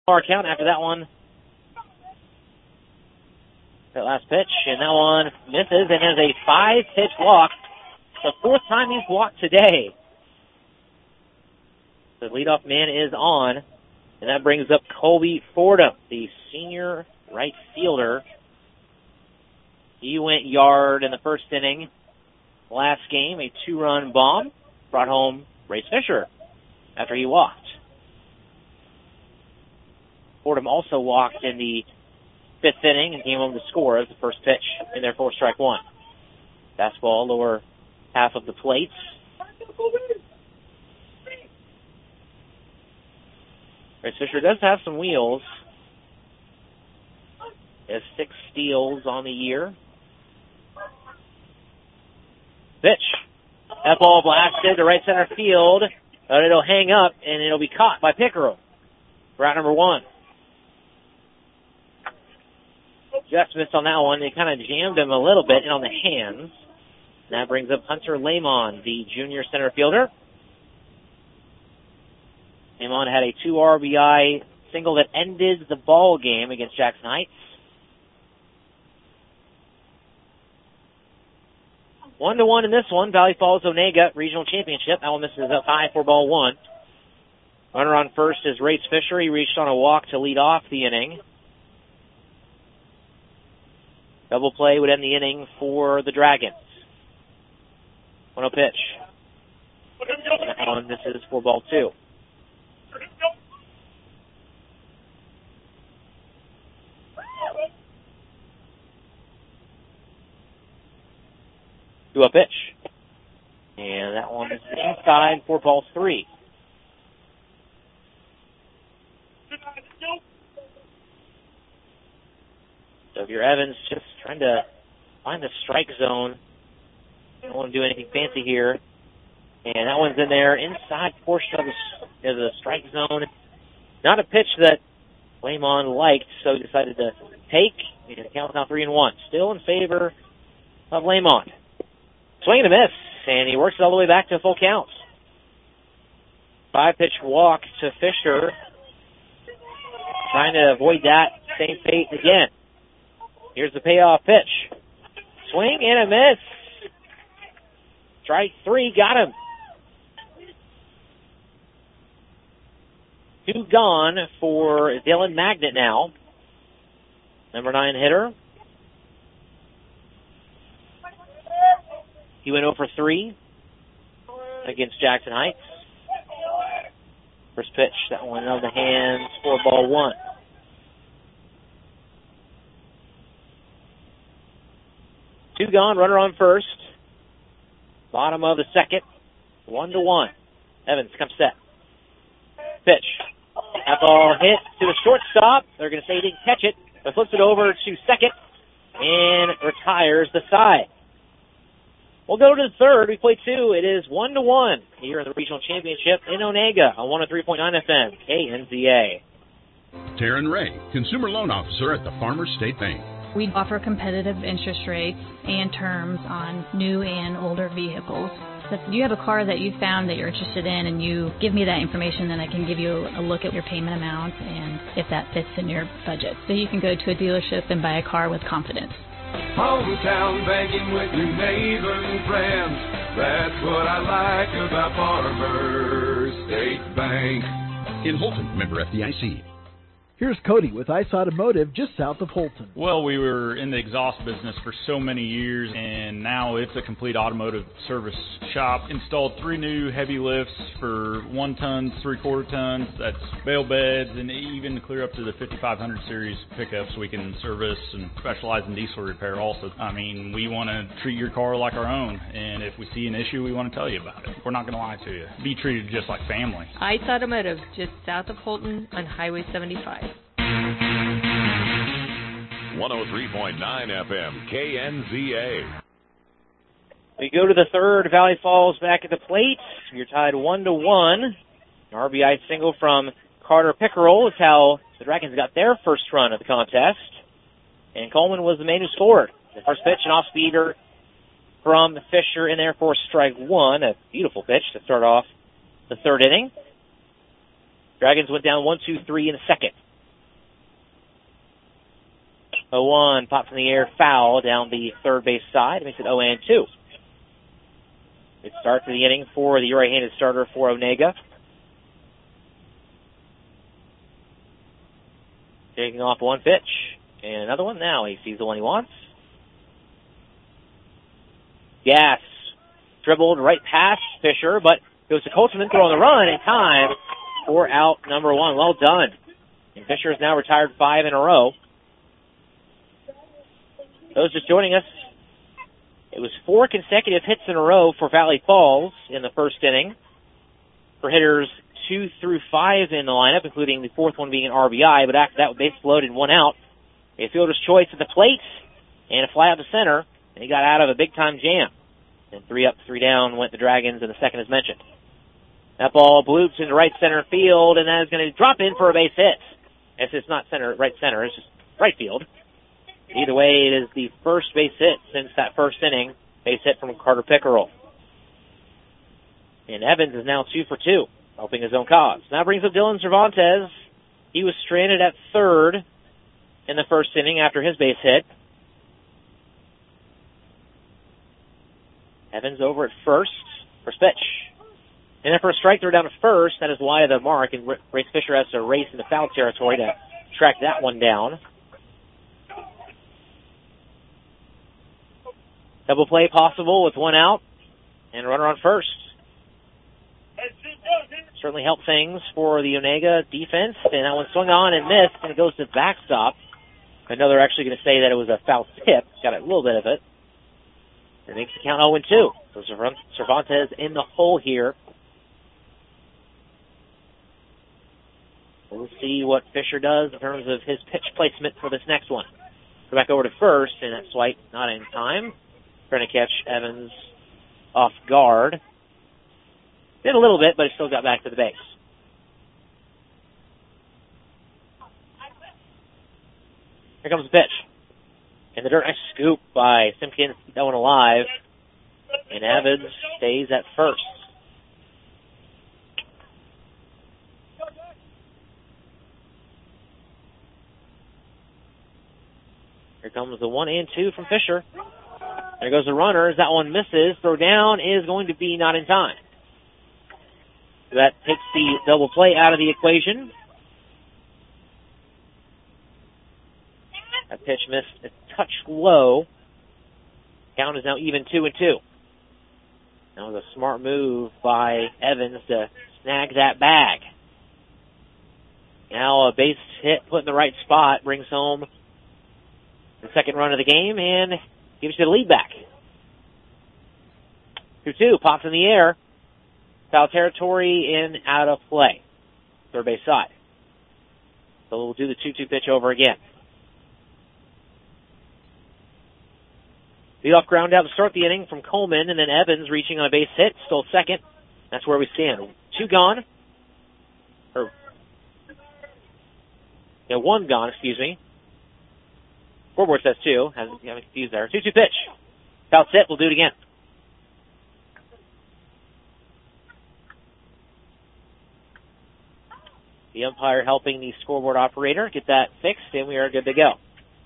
Our count after that one. That last pitch, and that one misses, and is a 5-pitch walk. The fourth time he's walked today. The leadoff man is on, and that brings up Colby Fordham, the senior right fielder. He went yard in the first inning. Last game, a 2-run bomb brought home Race Fisher after he walked. Fordham also walked in the 5th inning and came home to score as the first pitch in their 4-strike-1. Fastball lower half of the plate. Race Fisher does have some wheels. He has 6 steals on the year. Pitch. That ball blasted to right center field, but it'll hang up and it'll be caught by Pickerel. Route number 1. Just missed on that one. They kind of jammed him a little bit in on the hands. And that brings up Hunter Lamon, the junior center fielder. Lamon had a 2 RBI single that ended the ball game against Jackson Heights. 1-1 in this one. Valley Falls Onega Regional Championship. That one misses up high for ball 1. Runner on first is Race Fisher. He reached on a walk to lead off the inning. Double play would end the inning for the Dragons. 1-0 pitch. That one misses for ball 2. To a pitch. And that one is inside for ball 3. So if you're Evans, just trying to find the strike zone. Don't want to do anything fancy here. And that one's in there, inside portion of the strike zone. Not a pitch that Lamon liked, so he decided to take. And the count's now 3-1. Still in favor of Lamon. Swing and a miss, and he works it all the way back to a full count. 5-pitch walk to Fisher. Trying to avoid that same fate again. Here's the payoff pitch. Swing and a miss. Strike 3, got him. 2 gone for Dylan Magnet now. Number 9 hitter. He went 0 for 3 against Jackson Heights. First pitch, that one out of the hands for ball 1. Two gone, runner on first. Bottom of the second. 1-1. Evans comes set. Pitch. That ball hit to the shortstop. They're going to say he didn't catch it, but flips it over to second and retires the side. We'll go to the third. We play 2. It is 1-1 here in the regional championship in Onega on 103.9 FM, KNZA. Taryn Ray, Consumer Loan Officer at the Farmers State Bank. We offer competitive interest rates and terms on new and older vehicles. So if you have a car that you found that you're interested in and you give me that information, then I can give you a look at your payment amount and if that fits in your budget. So you can go to a dealership and buy a car with confidence. Hometown banking with your neighbors and friends. That's what I like about Farmers State Bank. In Holton, member FDIC. Here's Cody with Ice Automotive just south of Holton. Well, we were in the exhaust business for so many years, and now it's a complete automotive service shop. Installed 3 new heavy lifts for 1 tons, 3/4 tons. That's bale beds, and even clear up to the 5500 series pickups we can service and specialize in diesel repair also. I mean, we want to treat your car like our own, and if we see an issue, we want to tell you about it. We're not going to lie to you. Be treated just like family. Ice Automotive, just south of Holton on Highway 75. 103.9 FM, KNZA. We go to the third. Valley Falls back at the plate. You're tied 1-1. An RBI single from Carter Pickerel is how the Dragons got their first run of the contest. And Coleman was the man who scored. The first pitch, an off-speeder from Fisher in there for strike 1. A beautiful pitch to start off the third inning. Dragons went down 1-2-3 in the second. 0-1, pops in the air, foul down the third base side. It makes it 0-2. Good start to the inning for the right-handed starter for Onega. Taking off one pitch. And another one now. He sees the one he wants. Gas dribbled right past Fisher, but goes to Colterman throwing the run in time for out number 1. Well done. And Fisher has now retired 5 in a row. Those just joining us, it was 4 consecutive hits in a row for Valley Falls in the first inning. For hitters 2 through 5 in the lineup, including the fourth one being an RBI, but after that, base loaded, 1 out. A fielder's choice at the plate, and a fly out to center, and he got out of a big-time jam. And 3 up, 3 down went the Dragons in the second as mentioned. That ball bloops into right center field, and that is going to drop in for a base hit. It's not right center, it's just right field. Either way, it is the first base hit since that first inning, base hit from Carter Pickerel. And Evans is now 2 for 2, helping his own cause. Now brings up Dylan Cervantes. He was stranded at third in the first inning after his base hit. Evans over at first pitch. And then for a strike, they're down to first. That is why the mark, and Race Fisher has to race into foul territory to track that one down. Double play possible with 1 out and a runner on first. Certainly helped things for the Onega defense, and that one swung on and missed, and it goes to backstop. I know they're actually going to say that it was a foul tip. Got a little bit of it. It makes the count 0-2. So Cervantes in the hole here. We'll see what Fisher does in terms of his pitch placement for this next one. Go back over to first, and that swipe not in time. Trying to catch Evans off guard. Did a little bit, but he still got back to the base. Here comes the pitch. In the dirt, nice scoop by Simpkins, keep that one alive. And Evans stays at first. Here comes the 1-2 from Fisher. There goes the runner as that one misses. Throw down is going to be not in time. That takes the double play out of the equation. That pitch missed a touch low. Count is now even 2-2. That was a smart move by Evans to snag that bag. Now a base hit put in the right spot brings home the second run of the game and gives you the lead back. 2-2, pops in the air. Foul territory in, out of play. Third base side. So we'll do the 2-2 pitch over again. Leadoff ground out to start the inning from Coleman, and then Evans reaching on a base hit, still second. That's where we stand. 2 gone. One gone, excuse me. Scoreboard says 2. Got me confused there. 2-2 pitch. Foul set. We'll do it again. The umpire helping the scoreboard operator get that fixed, and we are good to go.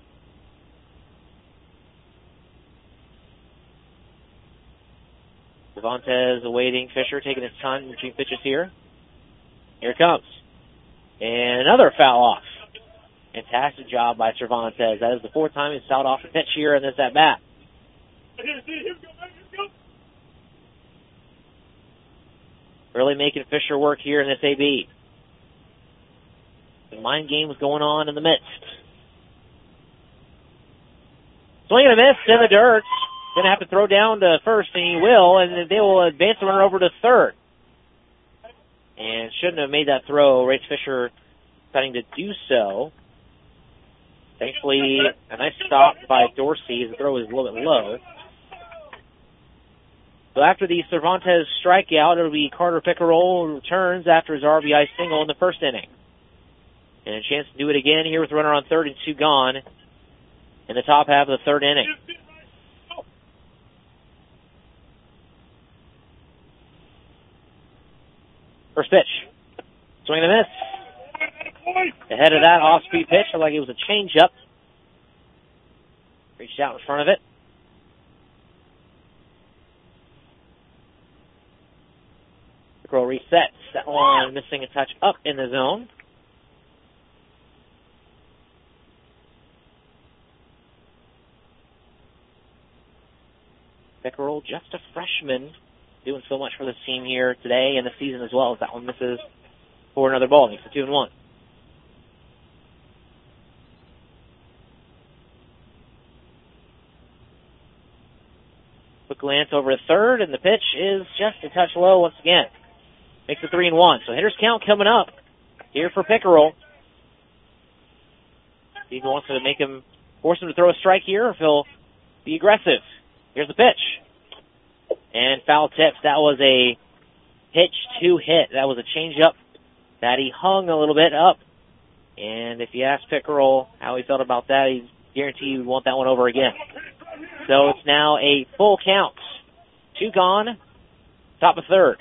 Cervantes awaiting Fisher, taking his time between pitches here. Here it comes. And another foul off. Fantastic job by Cervantes. That is the 4th time he's fouled off the pitch here in this at-bat. Really making Fisher work here in this AB. The mind game was going on in the midst. Swing and a miss in the dirt. Going to have to throw down to first, and he will, and they will advance the runner over to third. And shouldn't have made that throw. Race Fisher deciding to do so. Thankfully, a nice stop by Dorsey. The throw was a little bit low. So after the Cervantes strikeout, it'll be Carter Pickerel returns after his RBI single in the first inning. And a chance to do it again here with runner on third and 2 gone in the top half of the third inning. First pitch. Swing and a miss. Ahead of that off-speed pitch, looked like it was a changeup. Reached out in front of it. Pickerel resets. That one missing a touch up in the zone. Pickerel, just a freshman, doing so much for this team here today and the season as well, as that one misses for another ball. Makes it 2-1. Quick glance over to third, and the pitch is just a touch low once again. Makes it 3-1. So hitter's count coming up here for Pickerel. See if he wants to force him to throw a strike here, or if he'll be aggressive. Here's the pitch. And foul tips. That was a pitch to hit. That was a changeup that he hung a little bit up. And if you ask Pickerel how he felt about that, he'd guarantee he would want that one over again. So it's now a full count. 2 gone. Top of third.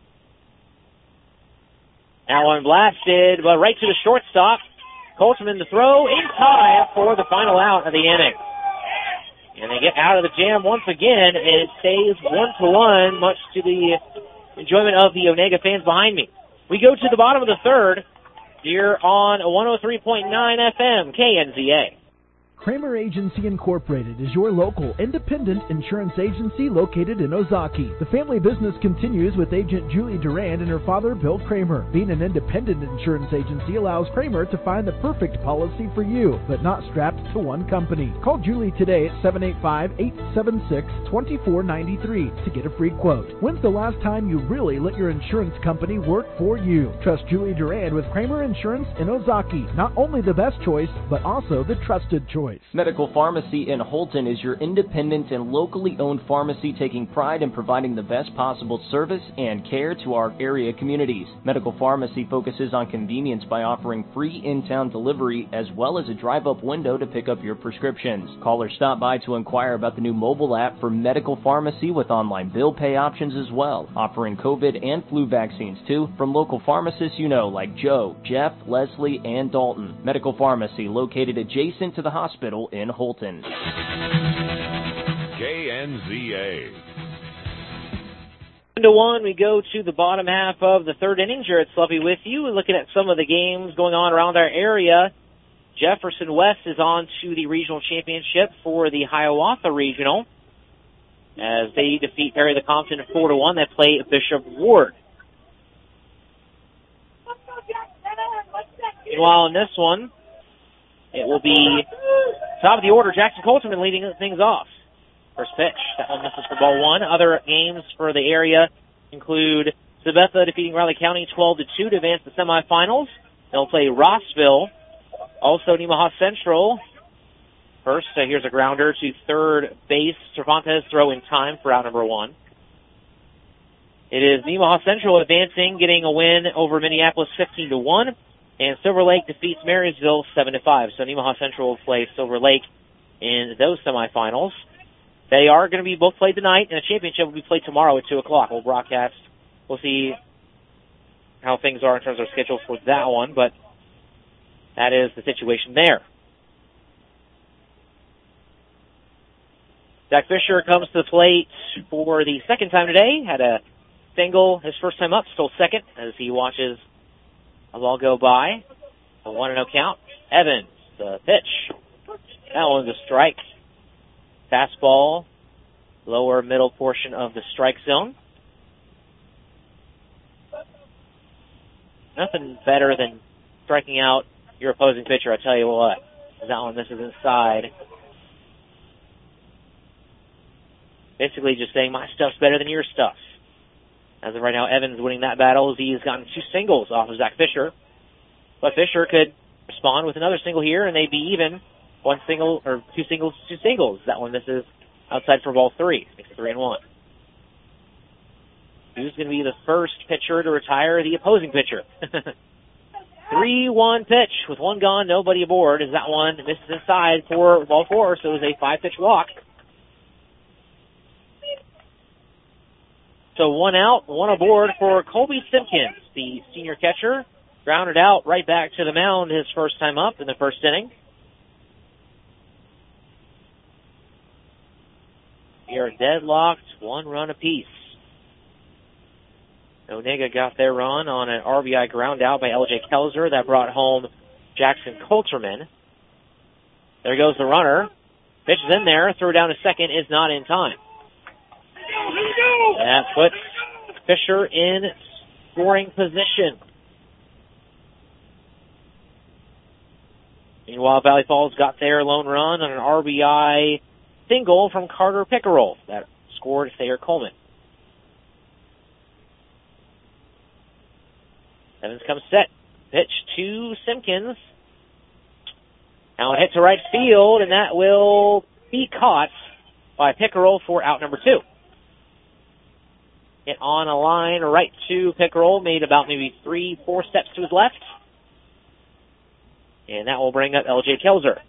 That one blasted, but right to the shortstop. Coltman to throw in time for the final out of the inning. And they get out of the jam once again, and it stays 1-1, much to the enjoyment of the Onega fans behind me. We go to the bottom of the third here on 103.9 FM, KNZA. Kramer Agency Incorporated is your local independent insurance agency located in Ozaki. The family business continues with agent Julie Durand and her father, Bill Kramer. Being an independent insurance agency allows Kramer to find the perfect policy for you, but not strapped to one company. Call Julie today at 785-876-2493 to get a free quote. When's the last time you really let your insurance company work for you? Trust Julie Durand with Kramer Insurance in Ozaki. Not only the best choice, but also the trusted choice. Medical Pharmacy in Holton is your independent and locally owned pharmacy taking pride in providing the best possible service and care to our area communities. Medical Pharmacy focuses on convenience by offering free in-town delivery as well as a drive-up window to pick up your prescriptions. Call or stop by to inquire about the new mobile app for Medical Pharmacy with online bill pay options as well, offering COVID and flu vaccines too from local pharmacists you know like Joe, Jeff, Leslie, and Dalton. Medical Pharmacy located adjacent to the hospital in Holton. KNZA. 1-1, we go to the bottom half of the third inning. Jared Slovey with you. We're looking at some of the games going on around our area. Jefferson West is on to the regional championship for the Hiawatha Regional as they defeat Perry the Compton 4-1. They play Bishop Ward. Meanwhile, in this one, it will be top of the order, Jackson Colterman leading things off. First pitch, that one misses for ball one. Other games for the area include Sabetha defeating Riley County 12-2 to advance to semifinals. They'll play Rossville. Also, Nemaha Central. First, here's a grounder to third base. Cervantes throw in time for out number one. It is Nemaha Central advancing, getting a win over Minneapolis 15-1. And Silver Lake defeats Marysville 7-5. So Nemaha Central will play Silver Lake in those semifinals. They are going to be both played tonight, and the championship will be played tomorrow at 2 o'clock. We'll broadcast. We'll see how things are in terms of schedule for that one, but that is the situation there. Zach Fisher comes to the plate for the second time today. Had a single his first time up, stole second as he watches a ball go by. A 1-0 count. Evans, the pitch. That one's a strike. Fastball, lower middle portion of the strike zone. Nothing better than striking out your opposing pitcher, I tell you what. That one misses inside. Basically just saying my stuff's better than your stuff. As of right now, Evans winning that battle as he's gotten 2 singles off of Zach Fisher. But Fisher could respond with another single here, and they'd be even. 1 single, or 2 singles, 2 singles. That one misses outside for ball 3. Makes it 3-1. Who's going to be the first pitcher to retire the opposing pitcher? 3-1 pitch with 1 gone, nobody aboard, as that one misses inside for ball 4, so it was a 5-pitch walk. So 1 out, 1 aboard for Colby Simpkins, the senior catcher. Grounded out right back to the mound his first time up in the first inning. We are deadlocked, 1 run apiece. Onega got their run on an RBI ground out by L.J. Kelzer that brought home Jackson Coulterman. There goes the runner. Pitch is in there. Throw down to second is not in time. That puts Fisher in scoring position. Meanwhile, Valley Falls got their lone run on an RBI single from Carter Pickerel that scored Thayer Coleman. Evans comes set. Pitch to Simpkins. Now it hits to right field, and that will be caught by Pickerel for out number 2. Hit on a line right to Pickerel, made about maybe 3-4 steps to his left. And that will bring up L.J. Kelzer.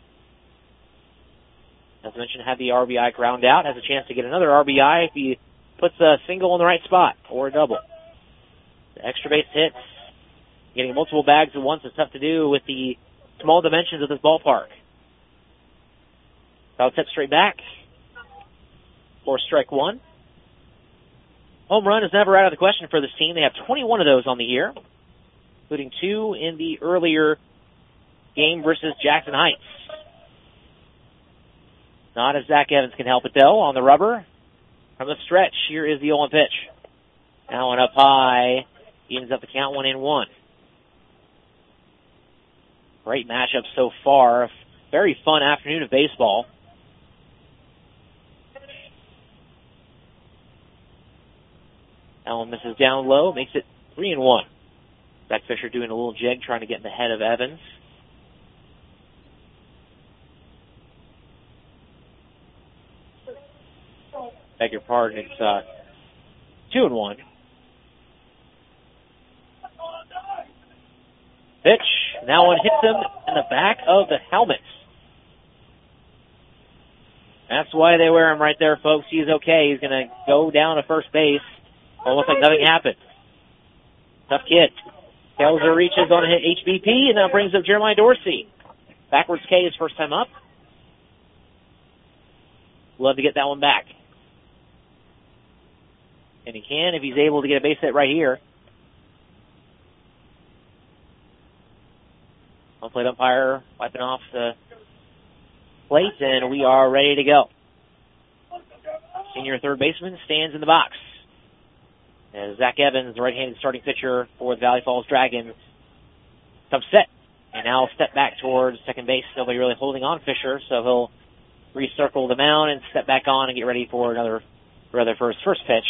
As I mentioned, had the RBI ground out, has a chance to get another RBI if he puts a single in the right spot, or a double. The extra base hits. Getting multiple bags at once is tough to do with the small dimensions of this ballpark. Foul tip straight back for strike 1. Home run is never out of the question for this team. They have 21 of those on the year, including 2 in the earlier game versus Jackson Heights. Not if Zach Evans can help it, though, on the rubber. From the stretch, here is the 0-1 pitch. Now one up high. Evens up the count, 1-1. Great matchup so far. Very fun afternoon of baseball. Allen misses down low, makes it 3-1. Zach Fisher doing a little jig, trying to get in the head of Evans. Beg your pardon, it's 2-1. Pitch. Now one hits him in the back of the helmet. That's why they wear him right there, folks. He's okay. He's going to go down to first base. Almost like nothing happened. Tough kid. Kelzer reaches on a hit HBP, and that brings up Jeremiah Dorsey. Backwards K is first time up. Love to get that one back. And he can if he's able to get a base hit right here. Home plate umpire wiping off the plate, and we are ready to go. Senior third baseman stands in the box. As Zach Evans, the right-handed starting pitcher for the Valley Falls Dragons, comes set. And now will step back towards second base. Nobody really holding on Fisher, so he'll recircle the mound and step back on and get ready for for his first pitch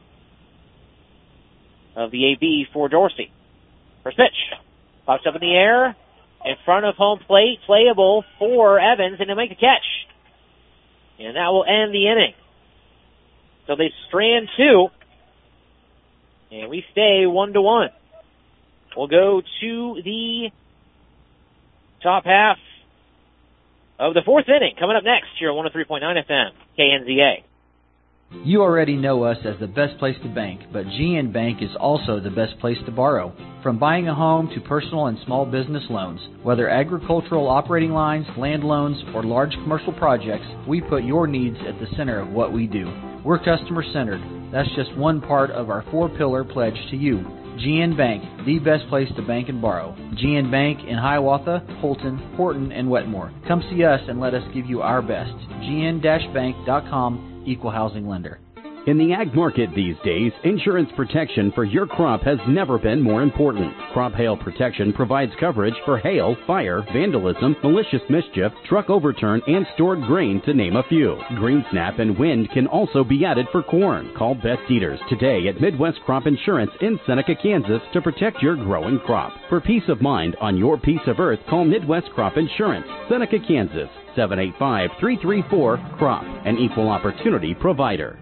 of the AB for Dorsey. First pitch. Pops up in the air. In front of home plate, playable for Evans, and he'll make the catch. And that will end the inning. So they strand 2, and we stay 1-1. We'll go to the top half of the 4th inning. Coming up next here on 103.9 FM, KNZA. You already know us as the best place to bank, but GN Bank is also the best place to borrow. From buying a home to personal and small business loans, whether agricultural operating lines, land loans, or large commercial projects, we put your needs at the center of what we do. We're customer-centered. That's just one part of our 4-pillar pledge to you. GN Bank, the best place to bank and borrow. GN Bank in Hiawatha, Holton, Horton, and Wetmore. Come see us and let us give you our best. GN-bank.com, Equal Housing Lender. In the ag market these days, insurance protection for your crop has never been more important. Crop Hail Protection provides coverage for hail, fire, vandalism, malicious mischief, truck overturn, and stored grain, to name a few. Green snap and wind can also be added for corn. Call Beth Dieters today at Midwest Crop Insurance in Seneca, Kansas to protect your growing crop. For peace of mind on your piece of earth, call Midwest Crop Insurance, Seneca, Kansas, 785-334-CROP, an equal opportunity provider.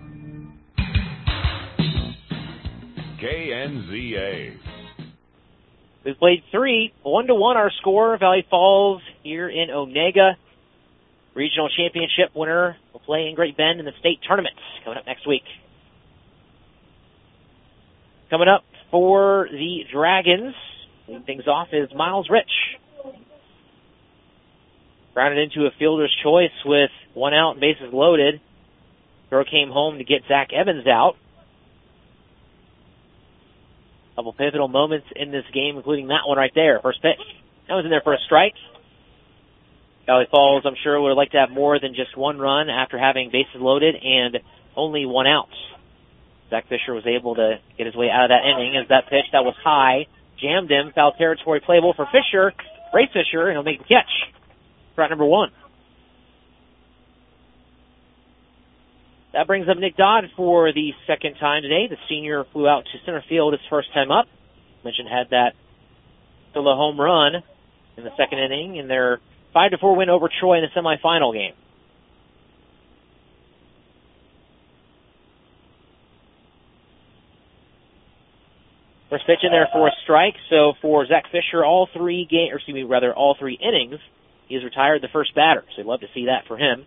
KNZA. We've played 3, 1-1 our score. Valley Falls here in Onega. Regional championship winner will play in Great Bend in the state tournament coming up next week. Coming up for the Dragons, leading things off is Miles Rich. Grounded into a fielder's choice with 1 out and bases loaded. Throw came home to get Zach Evans out. Couple pivotal moments in this game, including that one right there. First pitch. That was in there for a strike. Valley Falls, I'm sure, would like to have more than just one run after having bases loaded and only one out. Zach Fisher was able to get his way out of that inning as that pitch that was high jammed him. Foul territory playable for Fisher. Ray Fisher, and he'll make the catch. Strike number 1. That brings up Nick Dodd for the second time today. The senior flew out to center field his first time up. Mentioned had that solo home run in the second inning in their 5-4 win over Troy in the semifinal game. First pitch in there for a strike. So for Zach Fisher, all three innings, he has retired the first batter. So you'd love to see that for him.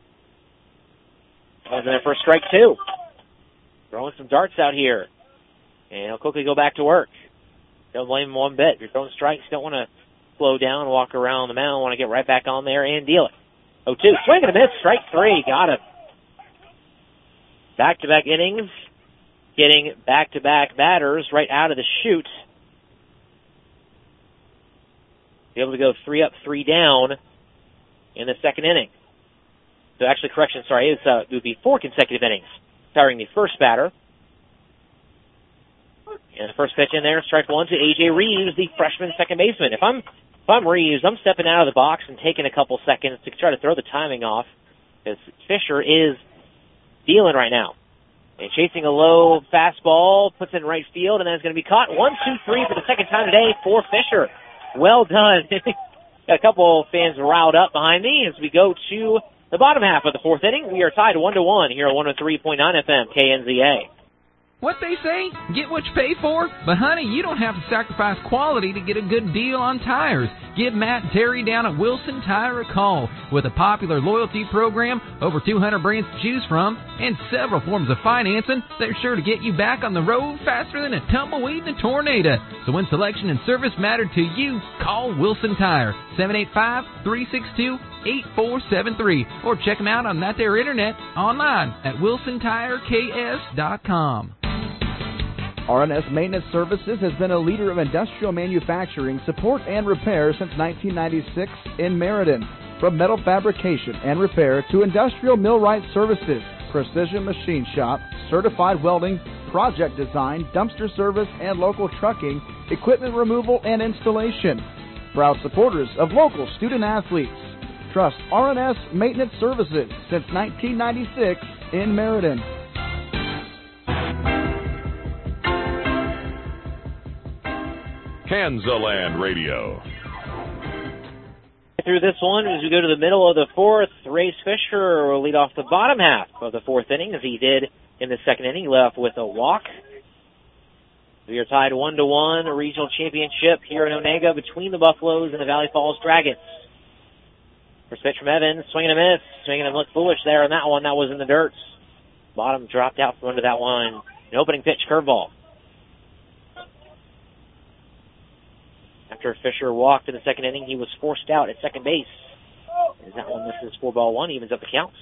That was in there for a strike 2. Throwing some darts out here. And he'll quickly go back to work. Don't blame him one bit. If you're throwing strikes, you don't want to slow down and walk around the mound. Want to get right back on there and deal it. 0-2. Swing and a miss. Strike 3. Got him. Back-to-back innings. Getting back-to-back batters right out of the chute. Be able to go 3 up, 3 down in the second inning. So actually, correction, sorry, it would be 4 consecutive innings, retiring the first batter. And the first pitch in there, strike 1 to A.J. Reeves, the freshman second baseman. If I'm Reeves, I'm stepping out of the box and taking a couple seconds to try to throw the timing off, because Fisher is dealing right now. And chasing a low fastball, puts it in right field, and then it's going to be caught. 1, 2, 3 for the second time today for Fisher. Well done. Got a couple fans riled up behind me as we go to the bottom half of the fourth inning. We are tied 1-1 here at 103.9 FM KNZA. What they say? Get what you pay for? But honey, you don't have to sacrifice quality to get a good deal on tires. Give Matt and Terry down at Wilson Tire a call. With a popular loyalty program, over 200 brands to choose from, and several forms of financing, they're sure to get you back on the road faster than a tumbleweed in a tornado. So when selection and service matter to you, call Wilson Tire, 785-362-8473, or check them out on that there internet online at wilsontireks.com. R&S Maintenance Services has been a leader of industrial manufacturing, support, and repair since 1996 in Meriden. From metal fabrication and repair to industrial millwright services, precision machine shop, certified welding, project design, dumpster service, and local trucking, equipment removal and installation. Proud supporters of local student athletes. Trust R&S Maintenance Services since 1996 in Meriden. Kansaland Radio. Through this one, as we go to the middle of the fourth, Ray Fisher will lead off the bottom half of the fourth inning, as he did in the second inning. He left with a walk. We are tied 1-1, a regional championship here in Onega between the Buffaloes and the Valley Falls Dragons. First pitch from Evans, swinging a miss, swinging and looked foolish there on that one. That was in the dirt. Bottom dropped out from under that one. An opening pitch curveball. After Fisher walked in the second inning, he was forced out at second base. As that one misses 4-1, evens up the counts.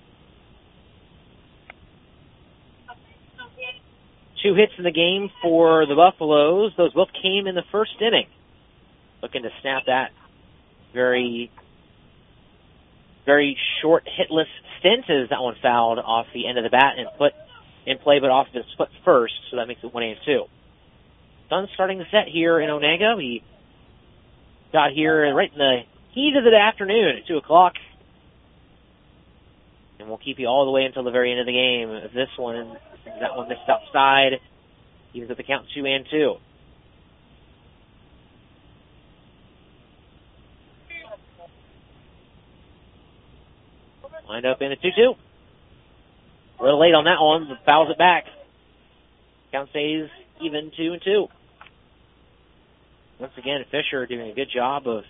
2 hits in the game for the Buffaloes. Those both came in the first inning. Looking to snap that very, very short hitless stint as that one fouled off the end of the bat and put in play, but off his foot first, so that makes it 1-2. Sun starting to set here in Onega. We got here right in the heat of the afternoon at 2 o'clock. And we'll keep you all the way until the very end of the game. That one missed outside. Evens at the count 2-2. Lined up in a 2-2. A little late on that one, but fouls it back. Count stays even 2-2. Once again, Race Fisher doing a good job of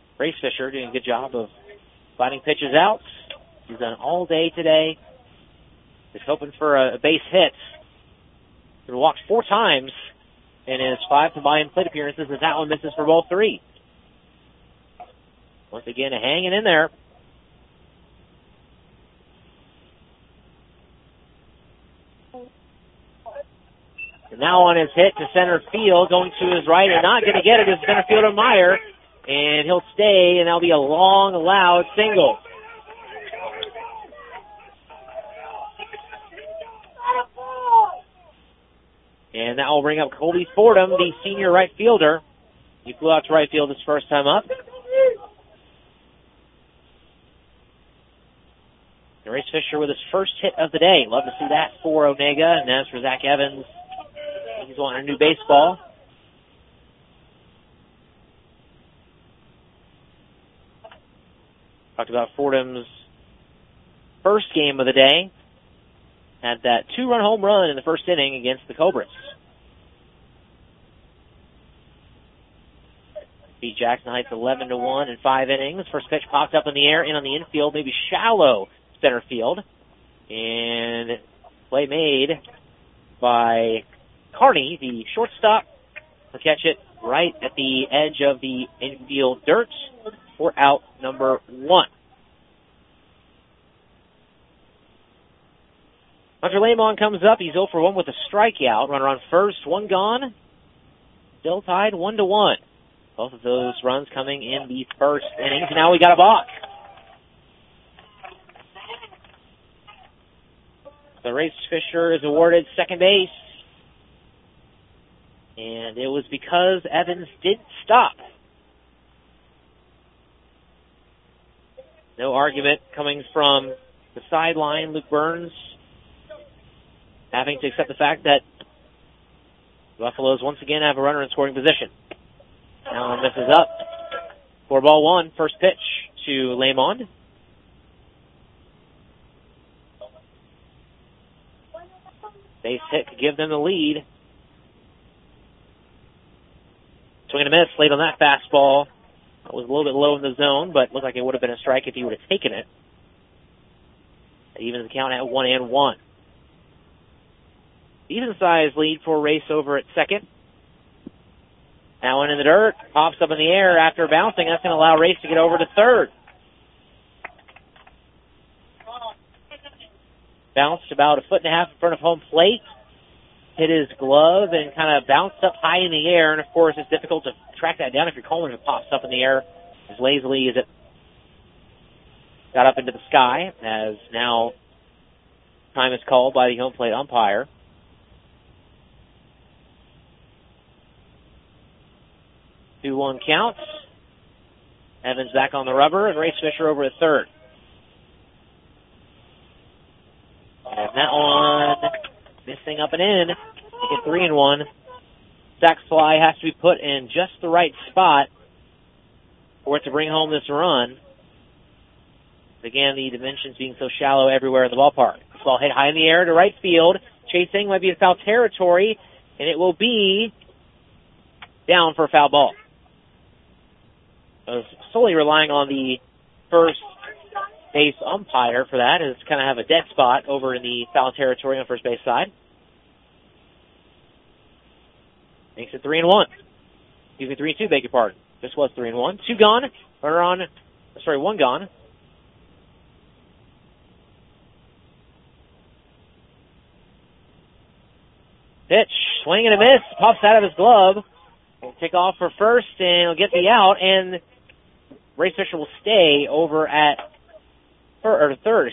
finding pitches out. He's done all day today. He's hoping for a base hit. He walked 4 times in his 5 combined plate appearances, as that one misses for both 3. Once again, hanging in there. Now on his hit to center field, going to his right and not going to get it is center fielder Meyer. And he'll stay, and that'll be a long, loud single. And that will bring up Colby Fordham, the senior right fielder. He flew out to right field his first time up. And Race Fisher with his first hit of the day. Love to see that for Onega. And as for Zach Evans, he's wanting a new baseball. Talked about Fordham's first game of the day. Had that 2-run home run in the first inning against the Cobras. Beat Jackson Heights 11-1 in 5 innings. First pitch popped up in the air, in on the infield, maybe shallow center field. And play made by Carney, the shortstop. He'll catch it right at the edge of the infield dirt for out number 1. Hunter Lamon comes up. He's 0 for 1 with a strikeout. Runner on first, 1 gone. Still tied 1-1. Both of those runs coming in the first innings. And now we got a balk. So Race Fisher is awarded second base. And it was because Evans didn't stop. No argument coming from the sideline. Luke Burns having to accept the fact that Buffaloes once again have a runner in scoring position. Allen misses up. 4-1, first pitch to Lamond. Base hit to give them the lead. Swing and a miss late on that fastball. That was a little bit low in the zone, but looked like it would have been a strike if he would have taken it. Even the count at 1-1. Even-sized lead for Race over at second. Allen in the dirt, pops up in the air after bouncing. That's going to allow Race to get over to third. Bounced about 1.5 feet in front of home plate. Hit his glove and kind of bounced up high in the air. And, of course, it's difficult to track that down if you're calling if it pops up in the air as lazily as it got up into the sky, as now time is called by the home plate umpire. 2-1 counts. Evans back on the rubber, and Race Fisher over at third. And that one missing up and in. Make it 3-1. Sax fly has to be put in just the right spot for it to bring home this run. Again, the dimensions being so shallow everywhere in the ballpark. This ball hit high in the air to right field. Chasing might be in foul territory, and it will be down for a foul ball. I was solely relying on the first base umpire for that, as kind of have a dead spot over in the foul territory on first base side. Makes it 3-1. Excuse me, 3-2, beg your pardon. This was 3-1. 2 gone. One gone. Pitch, swing and a miss, pops out of his glove. He'll take off for first, and he'll get the out, and Race Fisher will stay over at third.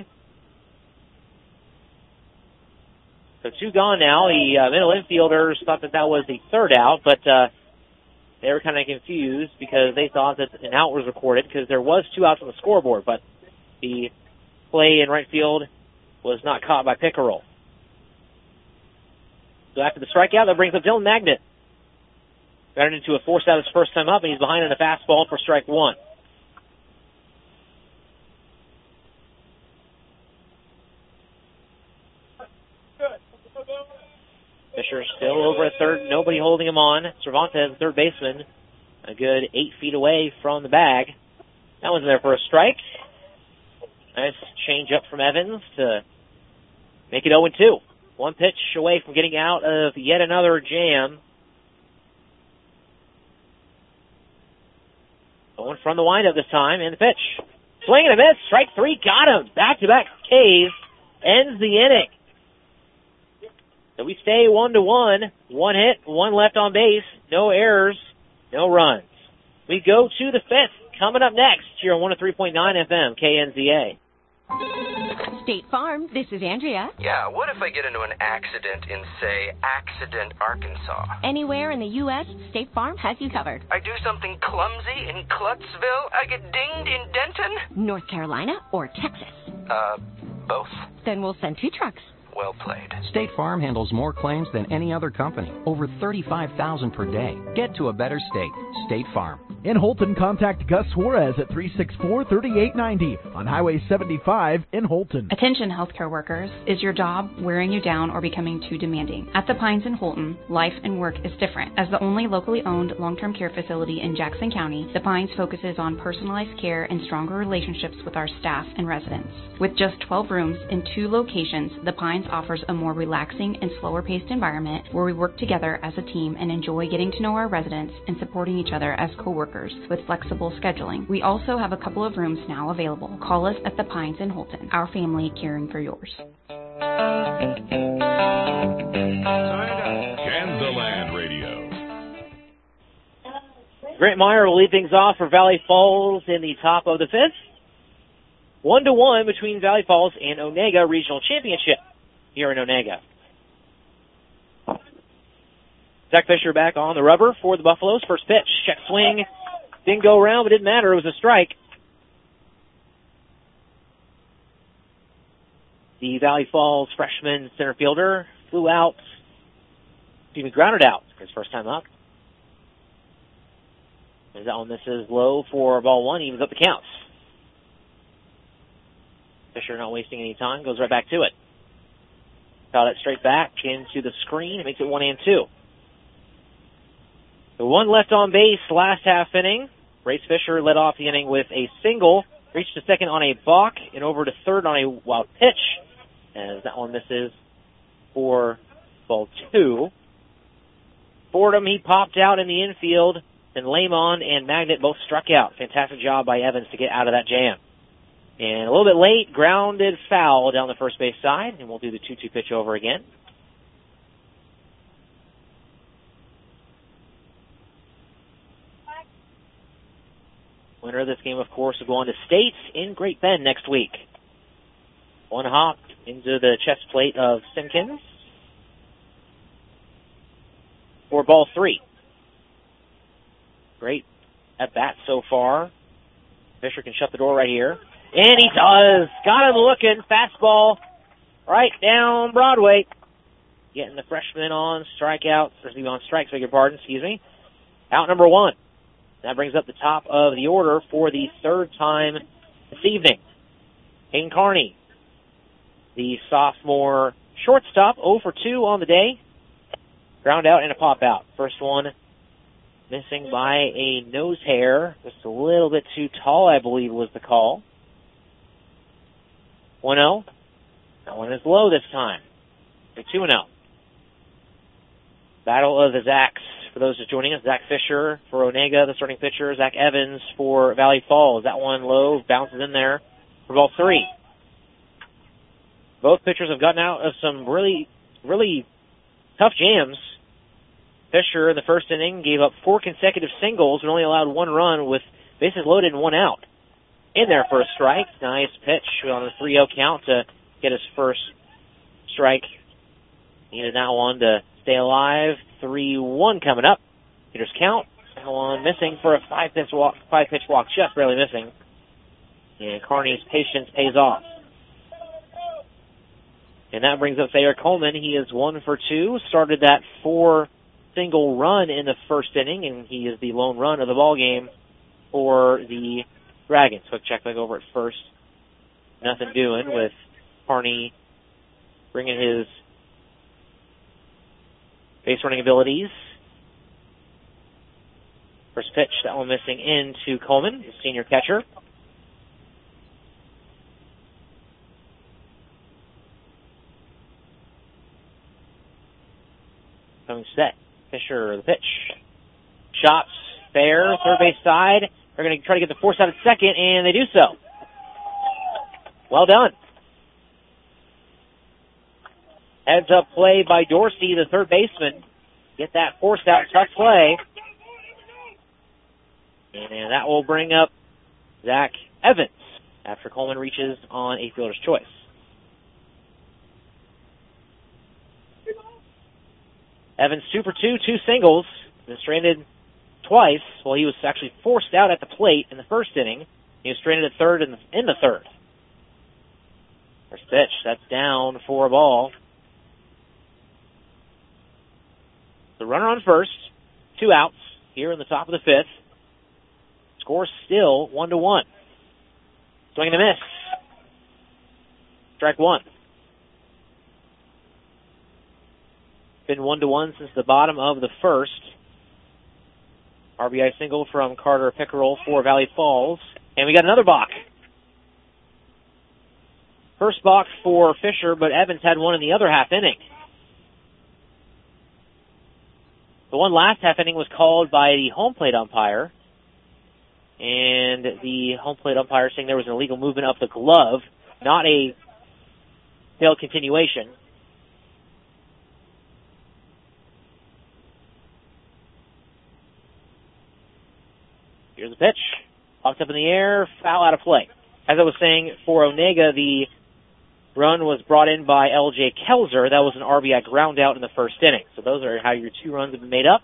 So 2 gone now. The middle infielders thought that was the third out, but they were kind of confused because they thought that an out was recorded because there was 2 outs on the scoreboard, but the play in right field was not caught by Pickerel. So after the strikeout, that brings up Dylan Magnet. Got it into a force out his first time up, and he's behind on a fastball for strike 1. Fisher still over at third, nobody holding him on. Cervantes, third baseman, a good 8 feet away from the bag. That one's there for a strike. Nice change up from Evans to make it 0-2. 1 pitch away from getting out of yet another jam. Going from the windup this time, and the pitch. Swing and a miss, strike 3, got him. Back-to-back Ks, ends the inning. So we stay 1-1. One hit, one left on base. No errors, no runs. We go to the fifth. Coming up next here on 103.9 FM, KNZA. State Farm, this is Andrea. Yeah, what if I get into an accident in, say, Accident, Arkansas? Anywhere in the U.S., State Farm has you covered. I do something clumsy in Cluttsville, I get dinged in Denton? North Carolina or Texas? Both. Then we'll send 2 trucks. Well played. State Farm handles more claims than any other company. Over 35,000 per day. Get to a better state. State Farm. In Holton, contact Gus Suarez at 364-3890 on Highway 75 in Holton. Attention healthcare workers. Is your job wearing you down or becoming too demanding? At the Pines in Holton, life and work is different. As the only locally owned long-term care facility in Jackson County, the Pines focuses on personalized care and stronger relationships with our staff and residents. With just 12 rooms in 2 locations, the Pines offers a more relaxing and slower-paced environment where we work together as a team and enjoy getting to know our residents and supporting each other as co-workers with flexible scheduling. We also have a couple of rooms now available. Call us at the Pines in Holton. Our family caring for yours. Kansaland Radio. Grant Meyer will lead things off for Valley Falls in the top of the fifth. 1-1 between Valley Falls and Onega Regional Championship here in Onega. Zach Fisher back on the rubber for the Buffaloes. First pitch, check swing. Didn't go around, but didn't matter. It was a strike. The Valley Falls freshman center fielder flew out, grounded out for his first time up. As that one misses low for ball 1, evens up the counts. Fisher not wasting any time, goes right back to it. Fouled it straight back into the screen. It makes it 1-2. The one left on base last half inning. Race Fisher led off the inning with a single, reached to second on a balk, and over to third on a wild pitch, as that one misses for ball 2. Fordham, he popped out in the infield, and Lamon and Magnet both struck out. Fantastic job by Evans to get out of that jam. And a little bit late, grounded foul down the first base side, and we'll do the 2-2 pitch over again. Winner of this game, of course, will go on to state in Great Bend next week. One hop into the chest plate of Simpkins for ball 3. Great at bat so far. Fisher can shut the door right here. And he does. Got him looking. Fastball right down Broadway. Getting the freshman on strikeouts. Or on strikes, beg your pardon, excuse me. Out number 1. That brings up the top of the order for the third time this evening. Hayden Carney, the sophomore shortstop, 0 for 2 on the day. Ground out and a pop out. First one missing by a nose hair. Just a little bit too tall, I believe, was the call. 1-0. That one is low this time. 2-0. Battle of the Zacks. For those just joining us, Zach Fisher for Onega, the starting pitcher. Zach Evans for Valley Falls. That one low, bounces in there for ball 3. Both pitchers have gotten out of some really, really tough jams. Fisher in the first inning gave up 4 consecutive singles and only allowed 1 run with bases loaded and 1 out. In there for a strike. Nice pitch on a 3-0 count to get his first strike. Needed that one to stay alive. 3-1 coming up. Hitters count. That one missing for a 5-pitch walk, just barely missing. And Carney's patience pays off. And that brings up Thayer Coleman. He is 1 for 2. Started that 4-single run in the first inning, and he is the lone run of the ball game for the Dragons. Quick check back over at first. Nothing doing with Carney bringing his base running abilities. First pitch, that one missing into Coleman, the senior catcher. Coming set. Fisher, the pitch. Shots, fair, third base side. They're going to try to get the force out at second, and they do so. Well done. Heads up play by Dorsey, the third baseman. Get that forced out, tough play. And that will bring up Zach Evans after Coleman reaches on a fielder's choice. Evans 2 for 2, 2 singles. Been stranded twice. Well, he was actually forced out at the plate in the first inning. He was stranded at third in the third. First pitch, that's down for a ball. The runner on first, 2 outs here in the top of the fifth. Score still 1-1. Swing and a miss. Strike one. Been 1-1 since the bottom of the first. RBI single from Carter Pickerel for Valley Falls. And we got another balk. First balk for Fisher, but Evans had one in the other half inning. The one last half inning was called by the home plate umpire. And the home plate umpire saying there was an illegal movement of the glove, not a failed continuation. Here's the pitch. Pops up in the air, foul out of play. As I was saying, for Onega, the run was brought in by L.J. Kelzer. That was an RBI ground out in the first inning. So those are how your 2 runs have been made up.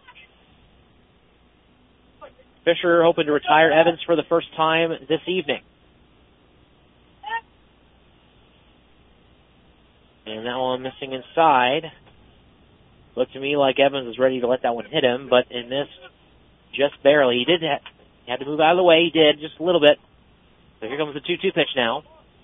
Fisher hoping to retire Evans for the first time this evening. And that one missing inside. Looked to me like Evans was ready to let that one hit him, but it missed just barely. He had to move out of the way. He did, just a little bit. So here comes the 2-2 pitch now.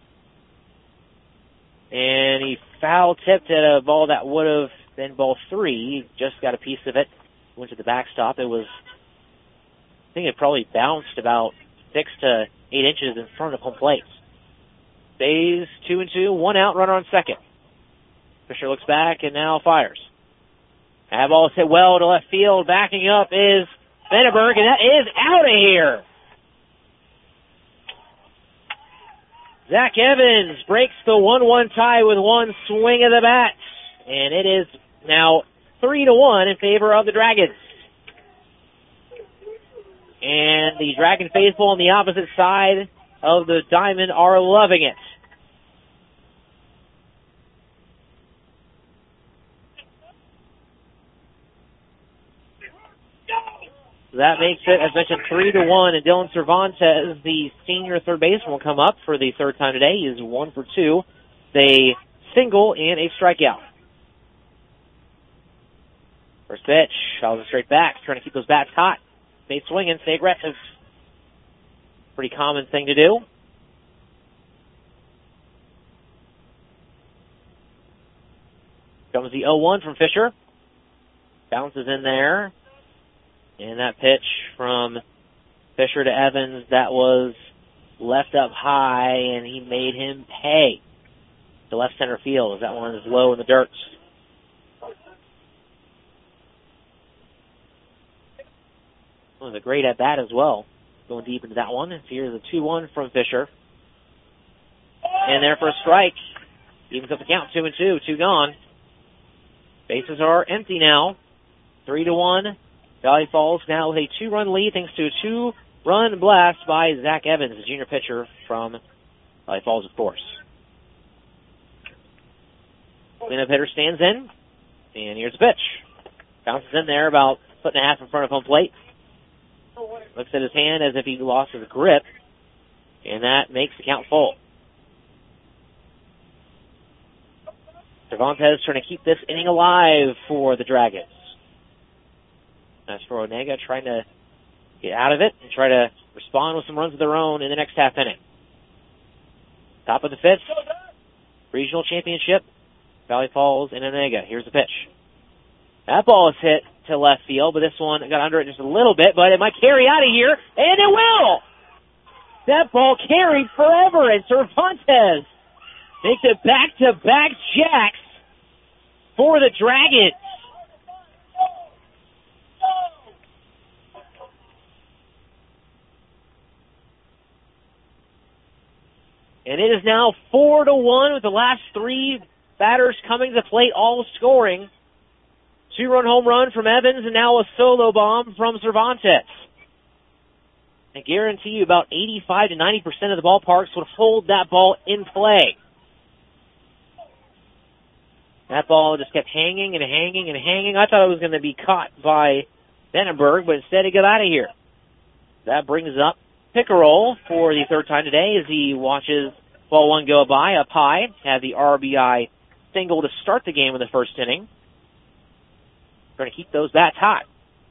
And he foul tipped at a ball that would have been ball 3. He just got a piece of it. Went to the backstop. I think it probably bounced about 6 to 8 inches in front of home plate. Stays 2-2, 1 out, runner on second. Fisher looks back and now fires. That ball is hit well to left field. Backing up is Vandenberg, and that is out of here. Zach Evans breaks the 1-1 tie with one swing of the bat, and it is now 3-1 in favor of the Dragons. And the Dragon faithful on the opposite side of the diamond are loving it. So that makes it, as mentioned, 3-1. And Dylan Cervantes, the senior third baseman, will come up for the third time today. He is 1 for 2. A single and a strikeout. First pitch, Charles straight back, trying to keep those bats hot. Stay swinging, stay aggressive. Pretty common thing to do. Comes the 0-1 from Fisher. Bounces in there. And that pitch from Fisher to Evans, that was left up high, and he made him pay to left center field as that one is low in the dirt. It was a great at-bat as well, going deep into that one. And here's a 2-1 from Fisher. And there for a strike. Evens up the count, 2-2, 2 gone. Bases are empty now. 3-1. Valley Falls now with a 2-run lead thanks to a 2-run blast by Zach Evans, the junior pitcher from Valley Falls, of course. Cleanup hitter stands in, and here's the pitch. Bounces in there about 1.5 feet in front of home plate. Looks at his hand as if he lost his grip, and that makes the count full. Cervantes trying to keep this inning alive for the Dragons. As for Onega, trying to get out of it and try to respond with some runs of their own in the next half inning. Top of the fifth, regional championship, Valley Falls and Onega. Here's the pitch. That ball is hit to left field, but this one got under it just a little bit, but it might carry out of here, and it will! That ball carried forever, and Cervantes makes it back-to-back jacks for the Dragons. And it is now 4-1 with the last 3 batters coming to the plate, all scoring. 2-run home run from Evans, and now a solo bomb from Cervantes. I guarantee you about 85 to 90% of the ballparks would hold that ball in play. That ball just kept hanging and hanging and hanging. I thought it was going to be caught by Vandenberg, but instead it got out of here. That brings up Pickerel for the third time today as he watches ball one go by up high. Had the RBI single to start the game in the first inning. Trying to keep those bats hot.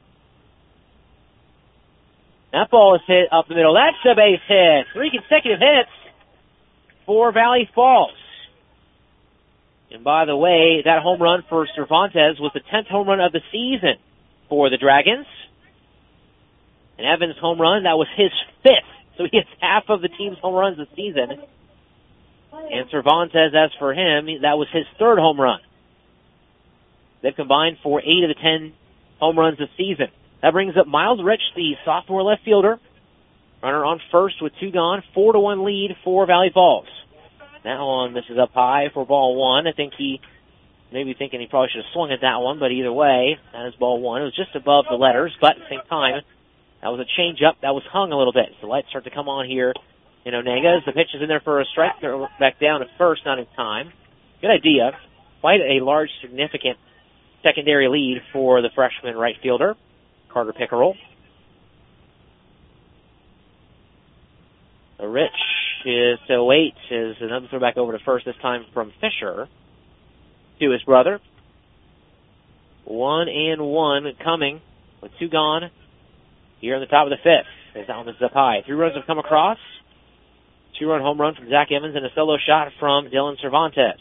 That ball is hit up the middle. That's a base hit. 3 consecutive hits for Valley Falls. And by the way, that home run for Cervantes was the 10th home run of the season for the Dragons. And Evans' home run, that was his 5th. So he has half of the team's home runs this season. And Cervantes, as for him, that was his 3rd home run. They've combined for 8 of the 10 home runs this season. That brings up Miles Rich, the sophomore left fielder. Runner on first with 2 gone, 4-1 lead for Valley Falls. That one misses up high for ball 1. I think he maybe thinking he probably should have swung at that one, but either way, that is ball 1. It was just above the letters, but at the same time, that was a change-up that was hung a little bit. So the lights start to come on here in Onegas. The pitch is in there for a strike. They're back down at first, not in time. Good idea. Quite a large, significant secondary lead for the freshman right fielder, Carter Pickerel. The Rich is to wait as another throw back over to first, this time from Fisher to his brother. 1-1 coming with 2 gone here in the top of the 5th. As that one is up high. 3 runs have come across. 2-run home run from Zach Evans and a solo shot from Dylan Cervantes.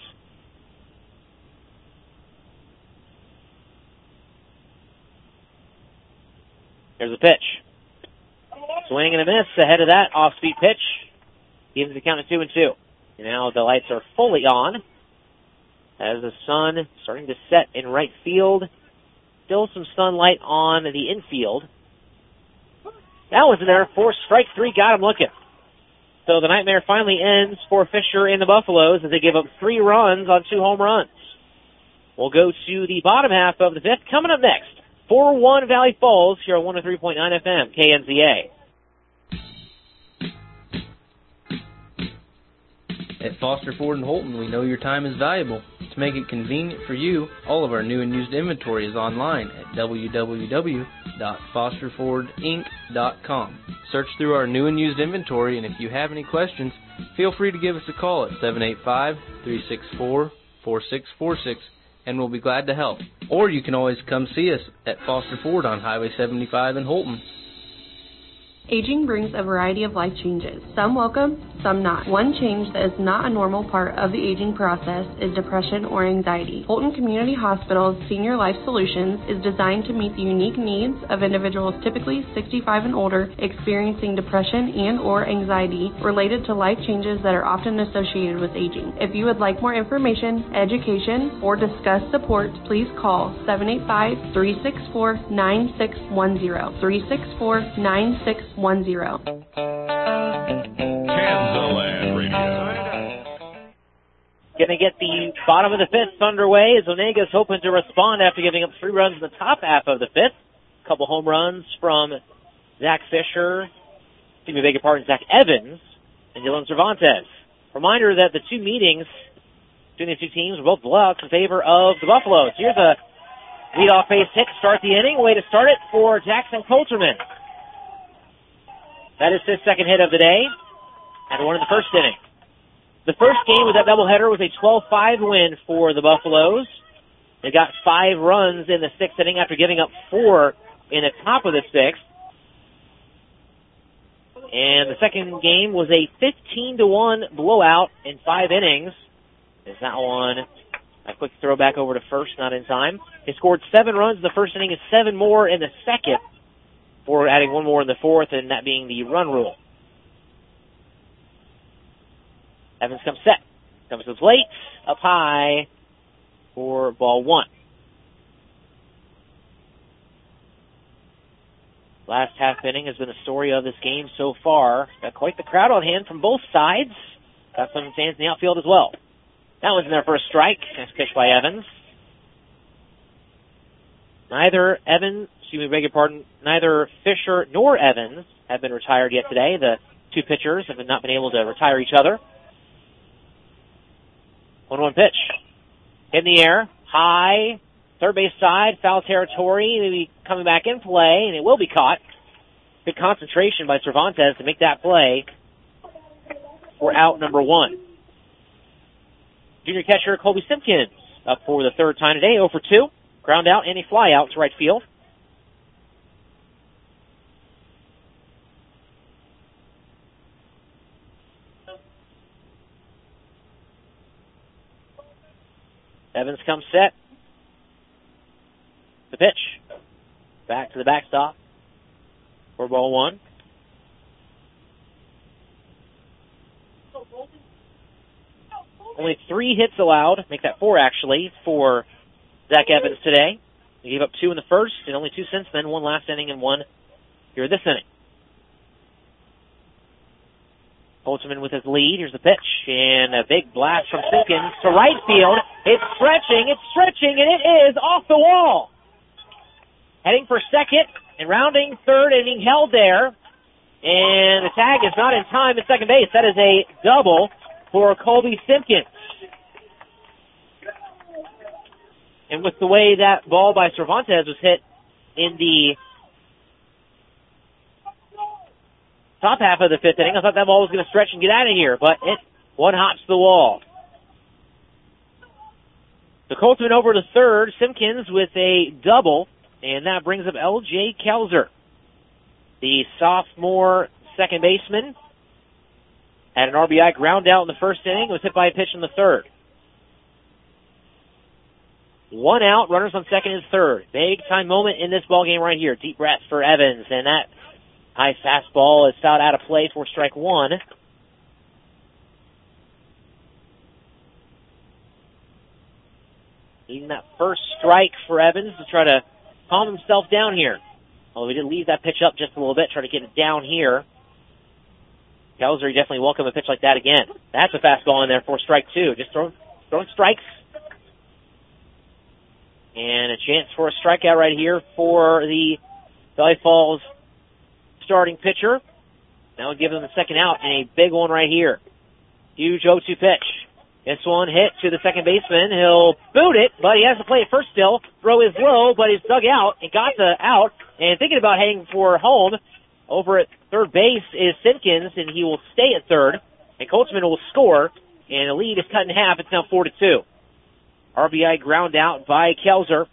There's a pitch. Swing and a miss ahead of that off-speed pitch. Gives the count of 2-2. And now the lights are fully on as the sun starting to set in right field. Still some sunlight on the infield. That was in there for strike 3. Got him looking. So the nightmare finally ends for Fisher and the Buffaloes as they give up 3 runs on 2 home runs. We'll go to the bottom half of the 5th. Coming up next, 4-1 Valley Falls here on 103.9 FM, KNZA. At Foster Ford in Holton, we know your time is valuable. To make it convenient for you, all of our new and used inventory is online at www.fosterfordinc.com. Search through our new and used inventory, and if you have any questions, feel free to give us a call at 785-364-4646, and we'll be glad to help. Or you can always come see us at Foster Ford on Highway 75 in Holton. Aging brings a variety of life changes, some welcome, some not. One change that is not a normal part of the aging process is depression or anxiety. Holton Community Hospital's Senior Life Solutions is designed to meet the unique needs of individuals typically 65 and older experiencing depression and or anxiety related to life changes that are often associated with aging. If you would like more information, education, or discuss support, please call 785-364-9610. 364-9610. KNZLand Radio. Going to get the bottom of the 5th underway as Onega's hoping to respond after giving up 3 runs in the top half of the 5th. A couple home runs from Zach Fisher, Zach Evans, and Dylan Cervantes. Reminder that the 2 meetings between these 2 teams were both blowouts in favor of the Buffaloes. Here's a leadoff base hit to start the inning. Way to start it for Jackson Coulterman. That is his 2nd hit of the day, and 1 in the first inning. The first game with that doubleheader was a 12-5 win for the Buffaloes. They got 5 runs in the 6th inning after giving up 4 in the top of the 6th. And the second game was a 15-1 blowout in 5 innings. There's that one. A quick throw back over to first, not in time. They scored 7 runs in the first inning and 7 more in the second, for adding 1 more in the 4th, and that being the run rule. Evans comes set. Comes to the plate. Up high for ball 1. Last half inning has been the story of this game so far. Got quite the crowd on hand from both sides. Got some fans in the outfield as well. That was in their first strike. Nice pitch by Evans. Neither Fisher nor Evans have been retired yet today. The two pitchers have not been able to retire each other. 1-1 pitch. In the air, high, third base side, foul territory, maybe coming back in play, and it will be caught. Good concentration by Cervantes to make that play for out number 1. Junior catcher Colby Simpkins up for the third time today, 0 for 2. Ground out and a fly out to right field. Evans comes set. The pitch. Back to the backstop. For ball 1. Only 3 hits allowed. Make that 4, actually, for Zach Evans today. He gave up 2 in the first, and only 2 since then. 1 last inning and 1 here this inning. Holtzman with his lead. Here's the pitch. And a big blast from Simpkins to right field. It's stretching, and it is off the wall. Heading for second and rounding third and being held there. And the tag is not in time at second base. That is a double for Colby Simpkins. And with the way that ball by Cervantes was hit in the top half of the 5th inning, I thought that ball was going to stretch and get out of here, but it one-hops the wall. So Coltzman over to third, Simpkins with a double, and that brings up L.J. Kelzer. The sophomore second baseman had an RBI ground out in the first inning. It was hit by a pitch in the third. 1 out, runners on second and third. Big time moment in this ball game right here. Deep breath for Evans, and that high fastball is fouled out of play for strike 1. Needing that first strike for Evans to try to calm himself down here. Although he did leave that pitch up just a little bit, try to get it down here. Kelzer, you definitely welcome a pitch like that again. That's a fastball in there for strike 2. Just throwing strikes. And a chance for a strikeout right here for the Valley Falls starting pitcher. Now we'll give him the second out, and a big one right here. Huge 0-2 pitch. This one hit to the second baseman. He'll boot it, but he has to play it first still. Throw is low, but he's dug out and got the out. And thinking about heading for home over at third base is Simpkins, and he will stay at third. And Coltzman will score, and the lead is cut in half. It's now 4-2. RBI ground out by Kelzer.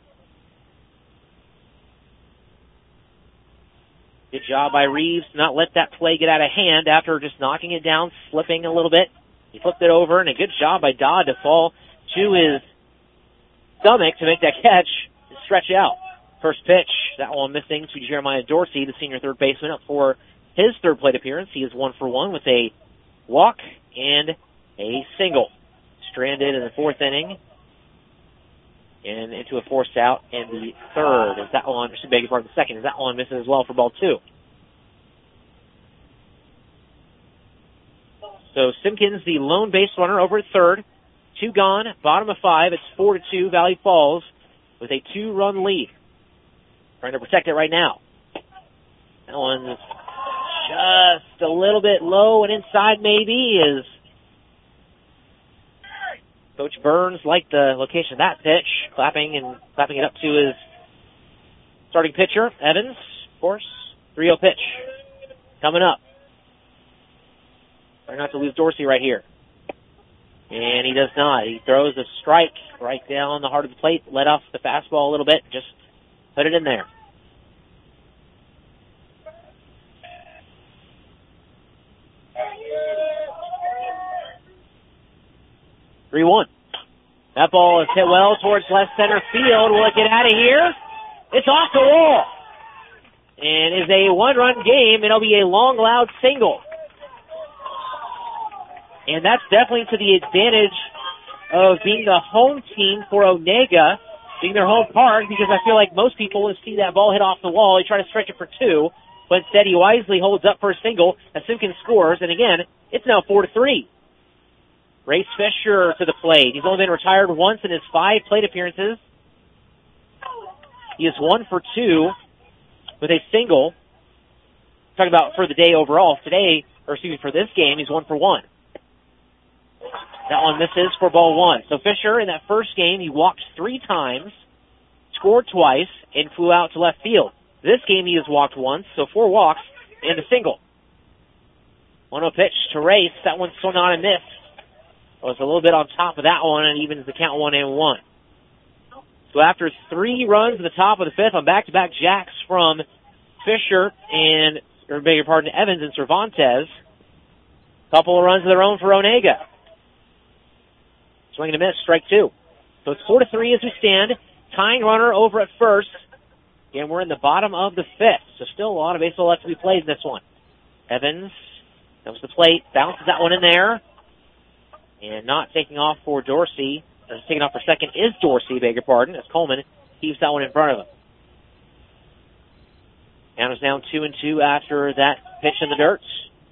Good job by Reeves to not let that play get out of hand after just knocking it down, slipping a little bit. He flipped it over, and a good job by Dodd to fall to his stomach to make that catch and stretch out. First pitch, that one missing to Jeremiah Dorsey, the senior third baseman, up for his third plate appearance. He is 1 for 1 with a walk and a single. Stranded in the 4th inning. And into a forced out, and the third is that one, beg your pardon, the second is that one missing as well for ball 2. So Simpkins, the lone base runner over at third. 2 gone, bottom of 5. It's 4-2, Valley Falls with a 2-run lead. Trying to protect it right now. That one's just a little bit low and inside maybe is Coach Burns liked the location of that pitch, clapping it up to his starting pitcher, Evans, of course. 3-0 pitch coming up. Try not to lose Dorsey right here. And he does not. He throws a strike right down the heart of the plate, let off the fastball a little bit, just put it in there. That ball is hit well towards left center field. Will it get out of here? It's off the wall. And is a 1-run game. It'll be a long, loud single. And that's definitely to the advantage of being the home team for Onega, being their home park, because I feel like most people will see that ball hit off the wall. They try to stretch it for 2, but instead he wisely holds up for a single as Simpkins scores. And again, it's now 4-3. Race Fisher to the plate. He's only been retired once in his 5 plate appearances. He is 1 for 2 with a single. Talking about for the day overall. Today, or excuse me, for this game, he's 1 for 1. That one misses for ball 1. So Fisher, in that first game, he walked 3 times, scored twice, and flew out to left field. This game, he has walked once, so 4 walks and a single. 1-0 pitch to Race. That one swung on and missed. Was a little bit on top of that one, and evens the count 1-1. So after 3 runs at the top of the 5th on back-to-back jacks from Fisher and, or beg your pardon, Evans and Cervantes, couple of runs of their own for Onega. Swing and a miss, strike 2. So it's 4-3 as we stand. Tying runner over at first. Again, we're in the bottom of the 5th, so still a lot of baseball left to be played in this one. Evans comes to the plate, bounces that one in there. And not taking off for Dorsey, taking off for second is Dorsey, beg your pardon, as Coleman keeps that one in front of him. Count is down 2-2 after that pitch in the dirt.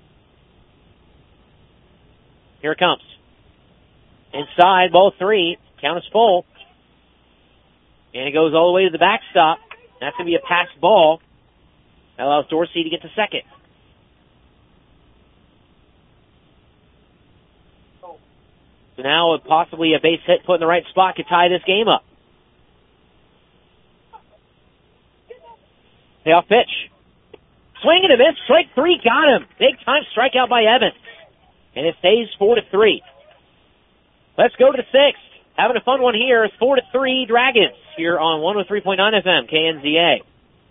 Here it comes. Inside, ball 3. Count is full. And it goes all the way to the backstop. That's going to be a passed ball. That allows Dorsey to get to second. So now possibly a base hit put in the right spot could tie this game up. Payoff pitch. Swing and a miss. Strike 3 got him. Big time strikeout by Evans. And it stays 4-3. Let's go to the 6th. Having a fun one here. It's 4-3 Dragons here on 103.9 FM, KNZA.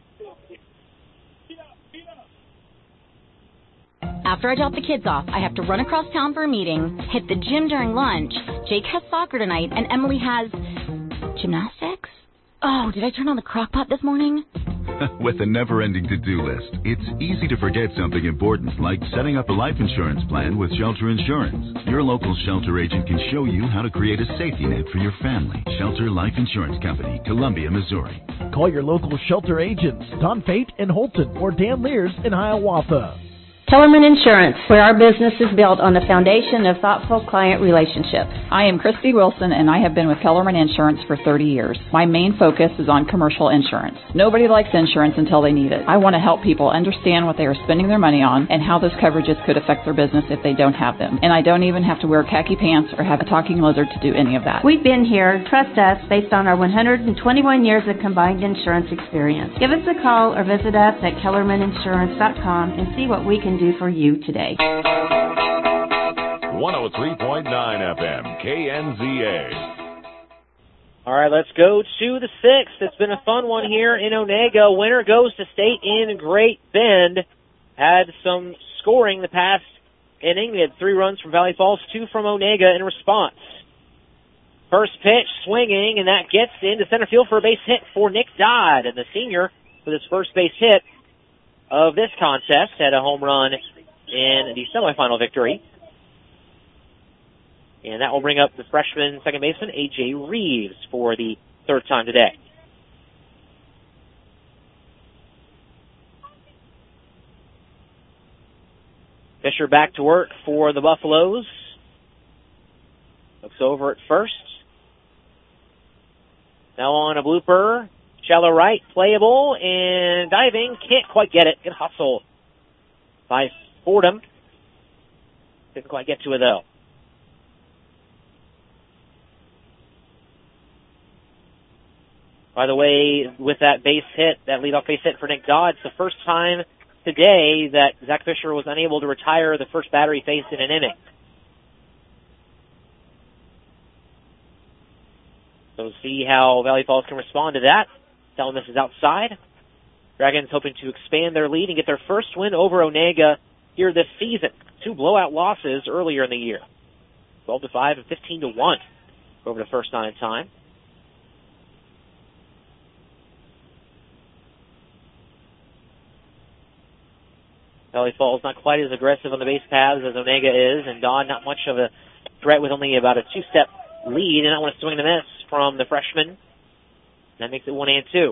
After I drop the kids off, I have to run across town for a meeting, hit the gym during lunch. Jake has soccer tonight, and Emily has gymnastics? Oh, did I turn on the crock pot this morning? With a never-ending to-do list, it's easy to forget something important like setting up a life insurance plan with Shelter Insurance. Your local Shelter agent can show you how to create a safety net for your family. Shelter Life Insurance Company, Columbia, Missouri. Call your local Shelter agents, Don Fate in Holton or Dan Lears in Hiawatha. Kellerman Insurance, where our business is built on a foundation of thoughtful client relationships. I am Christy Wilson, and I have been with Kellerman Insurance for 30 years. My main focus is on commercial insurance. Nobody likes insurance until they need it. I want to help people understand what they are spending their money on and how those coverages could affect their business if they don't have them. And I don't even have to wear khaki pants or have a talking lizard to do any of that. We've been here. Trust us based on our 121 years of combined insurance experience. Give us a call or visit us at kellermaninsurance.com and see what we can do for you today. 103.9 FM, KNZA. All right, let's go to the 6th. It's been a fun one here in Onega. Winner goes to State in Great Bend. Had some scoring the past inning. We had 3 runs from Valley Falls, 2 from Onega in response. First pitch swinging, and that gets into center field for a base hit for Nick Dodd. And the senior, with his first base hit of this contest, had a home run in the semifinal victory. And that will bring up the freshman second baseman, A.J. Reeves, for the 3rd time today. Fisher back to work for the Buffaloes. Looks over at first. Now on a blooper. Shallow right, playable, and diving, can't quite get it. Good hustle by Fordham. Didn't quite get to it, though. By the way, with that base hit, that leadoff base hit for Nick Dodd, it's the first time today that Zach Fisher was unable to retire the first batter he faced in an inning. So we'll see how Valley Falls can respond to that. Telling this is outside. Dragons hoping to expand their lead and get their first win over Onega here this season. 2 blowout losses earlier in the year. 12-5 and 15-1 over the first 9 time. Valley Falls not quite as aggressive on the base paths as Onega is, and Dodd not much of a threat with only about a 2-step lead, and I want to swing and a miss from the freshman. That makes it 1-2.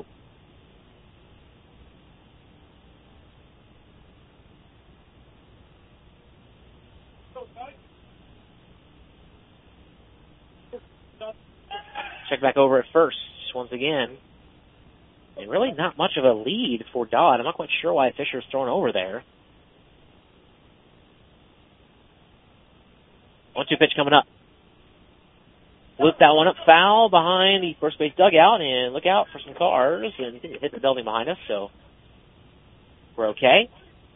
check back over at first once again. And really not much of a lead for Dodd. I'm not quite sure why Fisher's thrown over there. 1-2 pitch coming up. Loop that one up, foul behind the first base dugout, and look out for some cars, and hit the building behind us, so we're okay.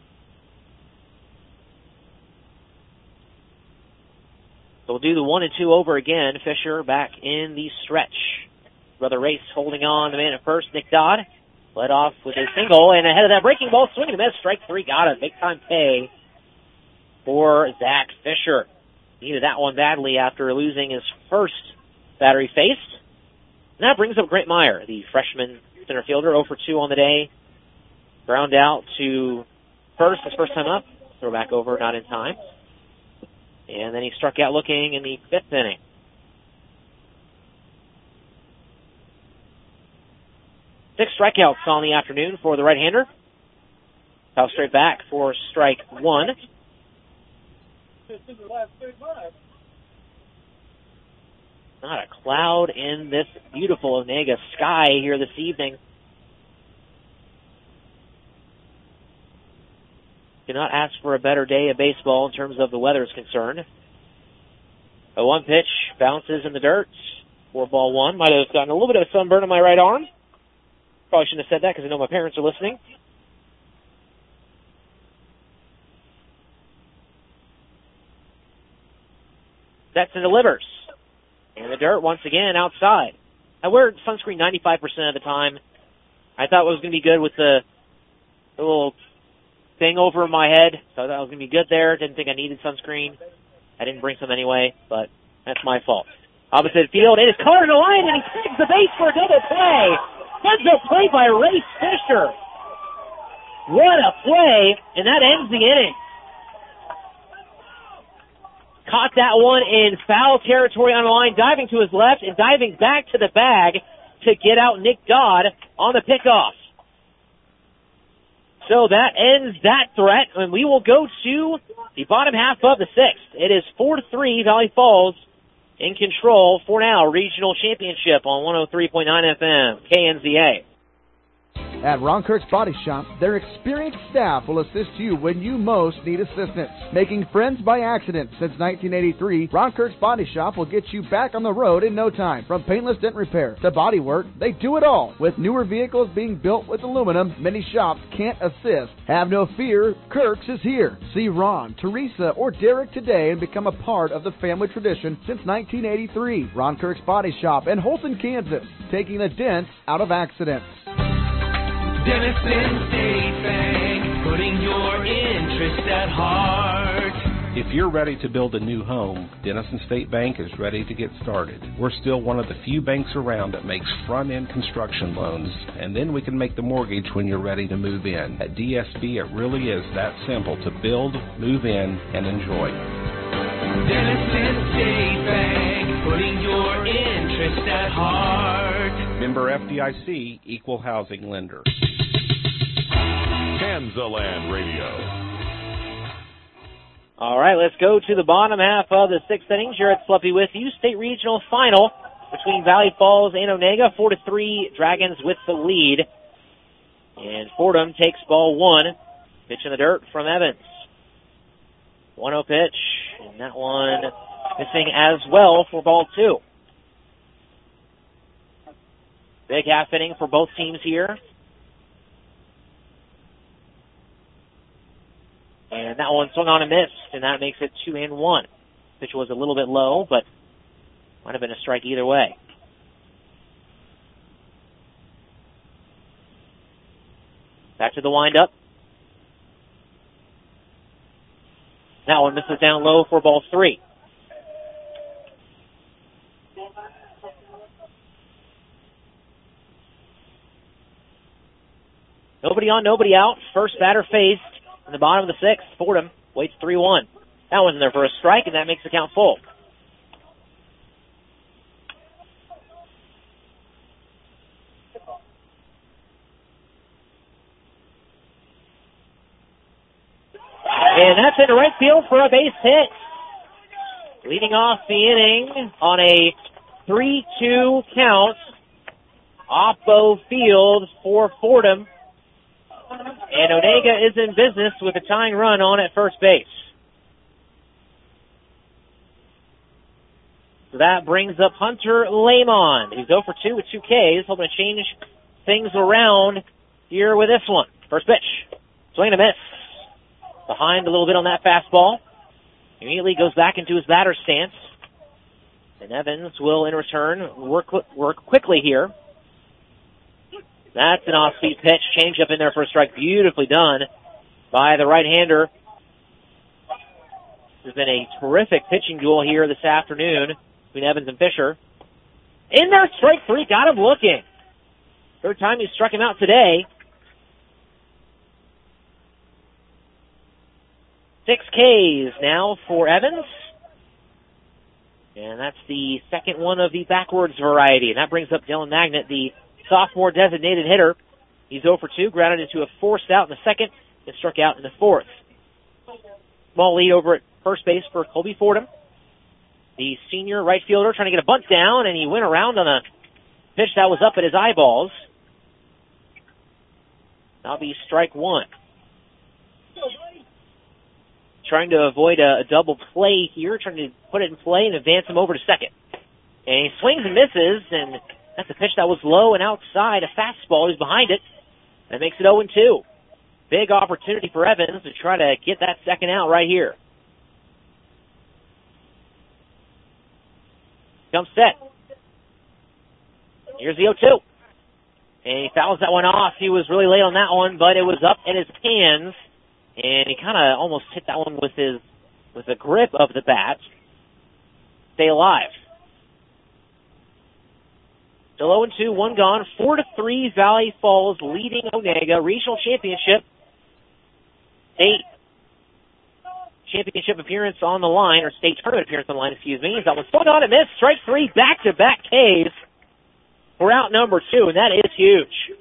So we'll do the 1 and 2 over again. Fisher back in the stretch. Brother Race holding on, the man at first, Nick Dodd, led off with a single, and ahead of that breaking ball, swinging a miss, strike 3, got a big-time pay for Zach Fisher. Needed that one badly after losing his first batter he faced. And that brings up Grant Meyer, the freshman center fielder, 0 for 2 on the day. Ground out to first, his first time up. Throw back over, not in time. And then he struck out looking in the 5th inning. Six strikeouts on the afternoon for the right-hander. Foul straight back for strike 1. Not a cloud in this beautiful Onega sky here this evening. Cannot ask for a better day of baseball in terms of the weather is concerned. A 1 pitch bounces in the dirt for ball 1. Might have gotten a little bit of sunburn on my right arm. Probably shouldn't have said that because I know my parents are listening. Sets and delivers. And the dirt once again outside. I wear sunscreen 95% of the time. I thought it was going to be good with the little thing over my head. So I thought it was going to be good there. Didn't think I needed sunscreen. I didn't bring some anyway, but that's my fault. Opposite field, it is caught in the line, and he tags the base for a double play. That's a play by Race Fisher. What a play, and that ends the inning. Caught that one in foul territory on the line, diving to his left and diving back to the bag to get out Nick Dodd on the pickoff. So that ends that threat, and we will go to the bottom half of the 6th. It is 4-3 Valley Falls in control for now. Regional championship on 103.9 FM, KNZA. At Ron Kirk's Body Shop, their experienced staff will assist you when you most need assistance. Making friends by accident since 1983, Ron Kirk's Body Shop will get you back on the road in no time. From paintless dent repair to body work, they do it all. With newer vehicles being built with aluminum, many shops can't assist. Have no fear, Kirk's is here. See Ron, Teresa, or Derek today and become a part of the family tradition since 1983. Ron Kirk's Body Shop in Holton, Kansas, taking the dents out of accidents. Denison State Bank, putting your interest at heart. If you're ready to build a new home, Denison State Bank is ready to get started. We're still one of the few banks around that makes front-end construction loans, and then we can make the mortgage when you're ready to move in. At DSB, it really is that simple to build, move in, and enjoy. Denison State Bank, putting your interest at heart. Member FDIC, Equal Housing Lender. Kansaland Radio. All right, let's go to the bottom half of the 6th inning. Jared Sluppy with you. State Regional Final between Valley Falls and Onega. 4-3, Dragons with the lead. And Fordham takes ball 1. Pitch in the dirt from Evans. 1-0 pitch, and that one missing as well for ball 2. Big half inning for both teams here. And that one swung on and missed, and that makes it 2-1. Pitch was a little bit low, but might have been a strike either way. Back to the windup. That one misses down low for ball 3. Nobody on, nobody out. First batter faced in the bottom of the 6th. Fordham waits 3-1. That one's in there for a strike, and that makes the count full. And that's in right field for a base hit. Leading off the inning on a 3-2 count. Off-bow field for Fordham. And Onega is in business with a tying run on at first base. So that brings up Hunter Lamon. He's 0 for 2 with 2 Ks, hoping to change things around here with this one. First pitch. Swing and a miss. Behind a little bit on that fastball. Immediately goes back into his batter stance. And Evans will, in return, work quickly here. That's an off-speed pitch. Change up in there for a strike. Beautifully done by the right-hander. This has been a terrific pitching duel here this afternoon between Evans and Fisher. In there, strike 3. Got him looking. Third time he struck him out today. 6 Ks now for Evans. And that's the second one of the backwards variety. And that brings up Dylan Magnet, the sophomore designated hitter. He's 0 for 2, grounded into a forced out in the second, and struck out in the fourth. Small lead over at first base for Colby Fordham. The senior right fielder trying to get a bunt down, and he went around on a pitch that was up at his eyeballs. That'll be strike 1. Trying to avoid a double play here, trying to put it in play and advance him over to second. And he swings and misses, and that's a pitch that was low and outside, a fastball. He's behind it. That makes it 0-2. Big opportunity for Evans to try to get that second out right here. Comes set. Here's the 0-2. And he fouls that one off. He was really late on that one, but it was up in his hands. And he kind of almost hit that one with the grip of the bat. Stay alive. Still 0-2, 1 gone. 4-3, Valley Falls leading Onega. Regional championship. State championship appearance on the line, or state tournament appearance on the line, excuse me. That was swung on and missed. Strike 3, back-to-back Ks for out number 2, and that is huge.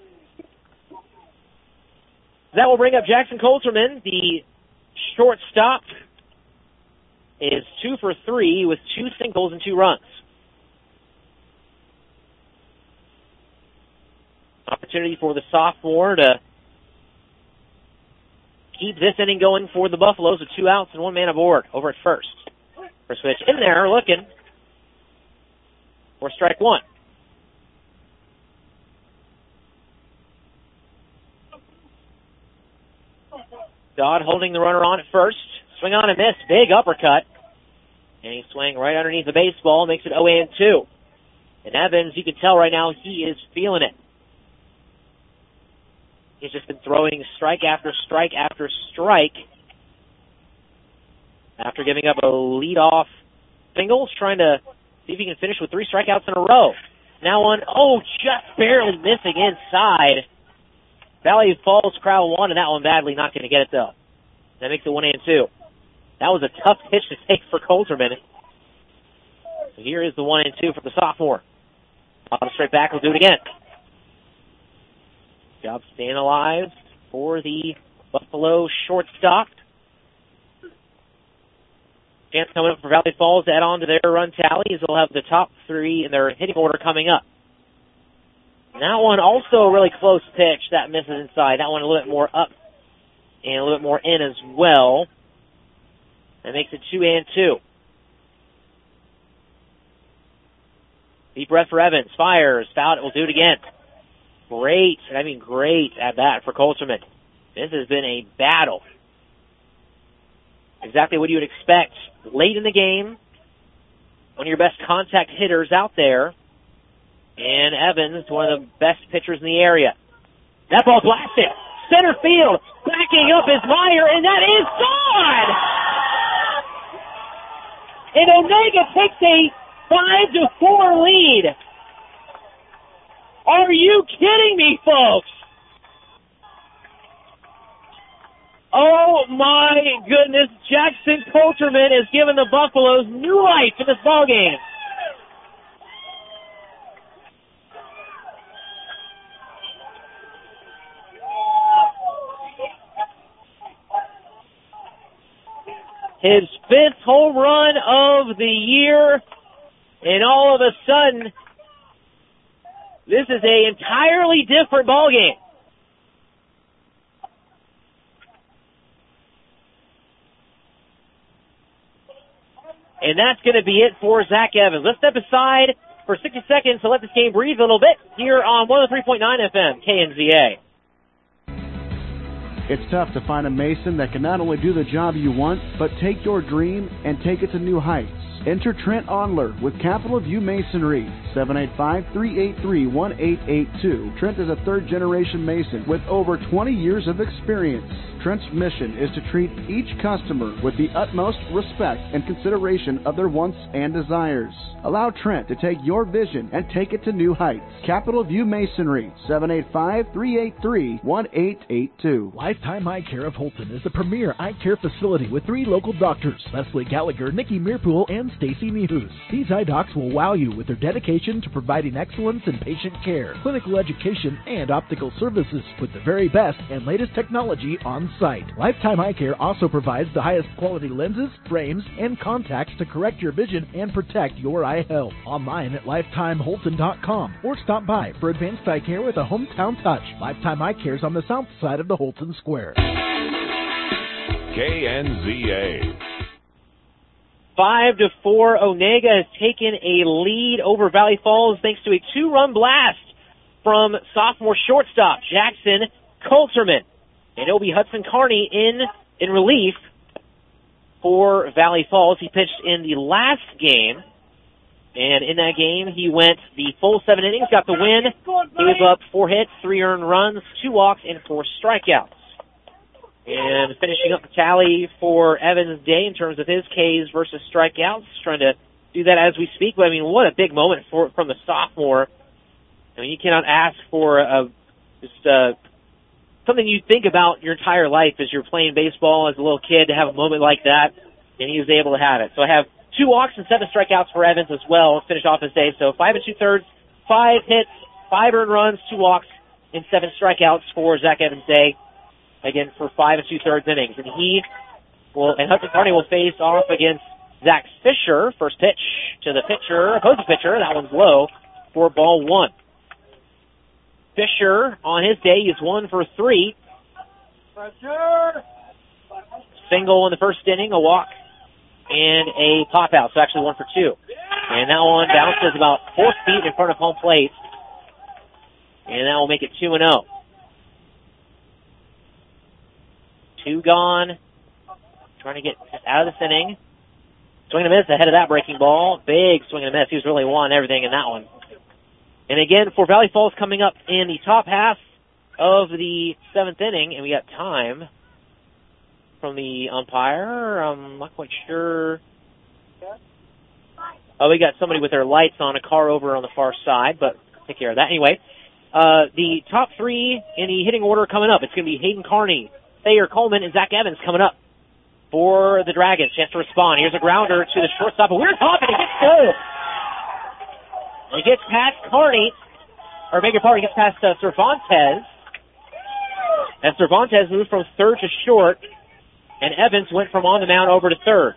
That will bring up Jackson Coulterman. The shortstop is 2 for 3 with 2 singles and 2 runs. Opportunity for the sophomore to keep this inning going for the Buffaloes with 2 outs and 1 man aboard over at first. First pitch in there, looking for strike 1. Dodd holding the runner on at first. Swing on and miss. Big uppercut. And he swung right underneath the baseball. Makes it 0-2. And Evans, you can tell right now, he is feeling it. He's just been throwing strike after strike after strike. After giving up a leadoff single, trying to see if he can finish with 3 strikeouts in a row. Now one, just barely missing inside. Valley Falls crowd wanted that one badly, not going to get it though. That makes it 1-2. That was a tough pitch to take for Coulterman. So here is the 1-2 for the sophomore. Straight back, we'll do it again. Job staying alive for the Buffalo shortstop. Chance coming up for Valley Falls to add on to their run tally as they'll have the top 3 in their hitting order coming up. And that one also a really close pitch that misses inside. That one a little bit more up and a little bit more in as well. That makes it 2-2. Deep breath for Evans. Fires. Fouled it. We'll do it again. Great at bat for Coulterman. This has been a battle. Exactly what you would expect late in the game. One of your best contact hitters out there. And Evans, one of the best pitchers in the area. That ball blasted. Center field. Backing up is Meyer, and that is gone! And Onega takes a 5-4 lead. Are you kidding me, folks? Oh, my goodness. Jackson Coulterman has given the Buffaloes new life in this ballgame. His 5th home run of the year. And all of a sudden, this is an entirely different ball game. And that's going to be it for Zach Evans. Let's step aside for 60 seconds to let this game breathe a little bit here on 103.9 FM, KNZA. It's tough to find a mason that can not only do the job you want, but take your dream and take it to new heights. Enter Trent Onler with Capital View Masonry, 785-383-1882. Trent is a third-generation Mason with over 20 years of experience. Trent's mission is to treat each customer with the utmost respect and consideration of their wants and desires. Allow Trent to take your vision and take it to new heights. Capital View Masonry, 785-383-1882. Lifetime Eye Care of Holton is the premier eye care facility with 3 local doctors, Leslie Gallagher, Nikki Meerpool, and Stacy Mihus. These eye docs will wow you with their dedication to providing excellence in patient care, clinical education, and optical services with the very best and latest technology on site. Lifetime Eye Care also provides the highest quality lenses, frames, and contacts to correct your vision and protect your eye health. Online at lifetimeholton.com or stop by for advanced eye care with a hometown touch. Lifetime Eye Care is on the south side of the Holton Square. KNZA. 5-4, Onega has taken a lead over Valley Falls thanks to a 2-run blast from sophomore shortstop Jackson Coulterman. And it'll be Hudson Carney in relief for Valley Falls. He pitched in the last game, and in that game he went the full 7 innings, got the win, gave up 4 hits, 3 earned runs, 2 walks, and 4 strikeouts. And finishing up the tally for Evans Day in terms of his Ks versus strikeouts, trying to do that as we speak. But I mean, what a big moment from the sophomore. I mean, you cannot ask for something you think about your entire life as you're playing baseball as a little kid, to have a moment like that, and he was able to have it. So I have 2 walks and 7 strikeouts for Evans as well to finish off his day. So 5 2/3, 5 hits, 5 earned runs, 2 walks, and 7 strikeouts for Zach Evans Day. Again, for 5 2/3 innings. And Hudson Carney will face off against Zach Fisher. First pitch to the opposing pitcher. That one's low for ball 1. Fisher, on his day, is 1 for 3. Single in the first inning, a walk, and a pop out. So actually 1 for 2. And that one bounces about 4 feet in front of home plate. And that will make it 2-0. 2 gone. Trying to get out of this inning. Swing and a miss ahead of that breaking ball. Big swing and a miss. He was really wanting everything in that one. And again, for Valley Falls coming up in the top half of the 7th inning, and we got time from the umpire. I'm not quite sure. Oh, we got somebody with their lights on, a car over on the far side, but I'll take care of that. Anyway, the top 3 in the hitting order coming up. It's going to be Hayden Carney, Thayer Coleman, and Zach Evans coming up for the Dragons. Chance to respond. Here's a grounder to the shortstop. A weird hop, and it gets goal. It gets past Carney, or beg your pardon, it gets past Cervantes. And Cervantes moved from third to short, and Evans went from on the mound over to third.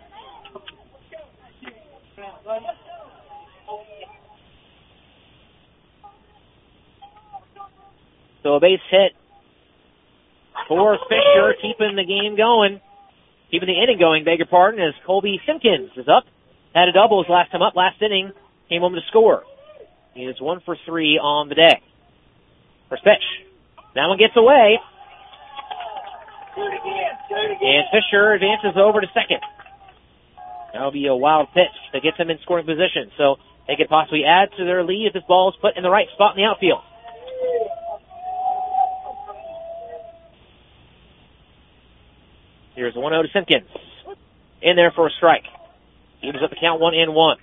So a base hit for Fisher, keeping the game going, keeping the inning going, beg your pardon, as Colby Simpkins is up. Had a double his last time up, last inning, came home to score. He is 1 for 3 on the day. First pitch. That one gets away. And Fisher advances over to second. That'll be a wild pitch that gets them in scoring position. So they could possibly add to their lead if this ball is put in the right spot in the outfield. Here's 1-0 to Simpkins. In there for a strike. Evens up the count 1-1.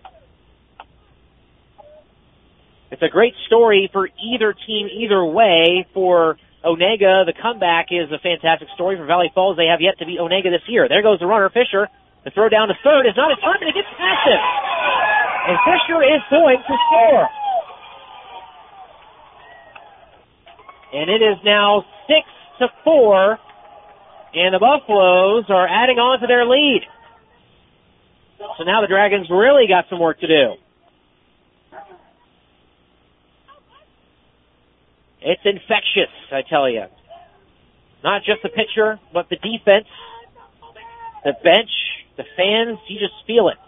It's a great story for either team, either way. For Onega, the comeback is a fantastic story. For Valley Falls, they have yet to beat Onega this year. There goes the runner, Fisher. The throw down to third is not a turn, and it gets past him. And Fisher is going to score. And it is now 6-4, and the Buffaloes are adding on to their lead. So now the Dragons really got some work to do. It's infectious, I tell you. Not just the pitcher, but the defense, the bench, the fans, you just feel it.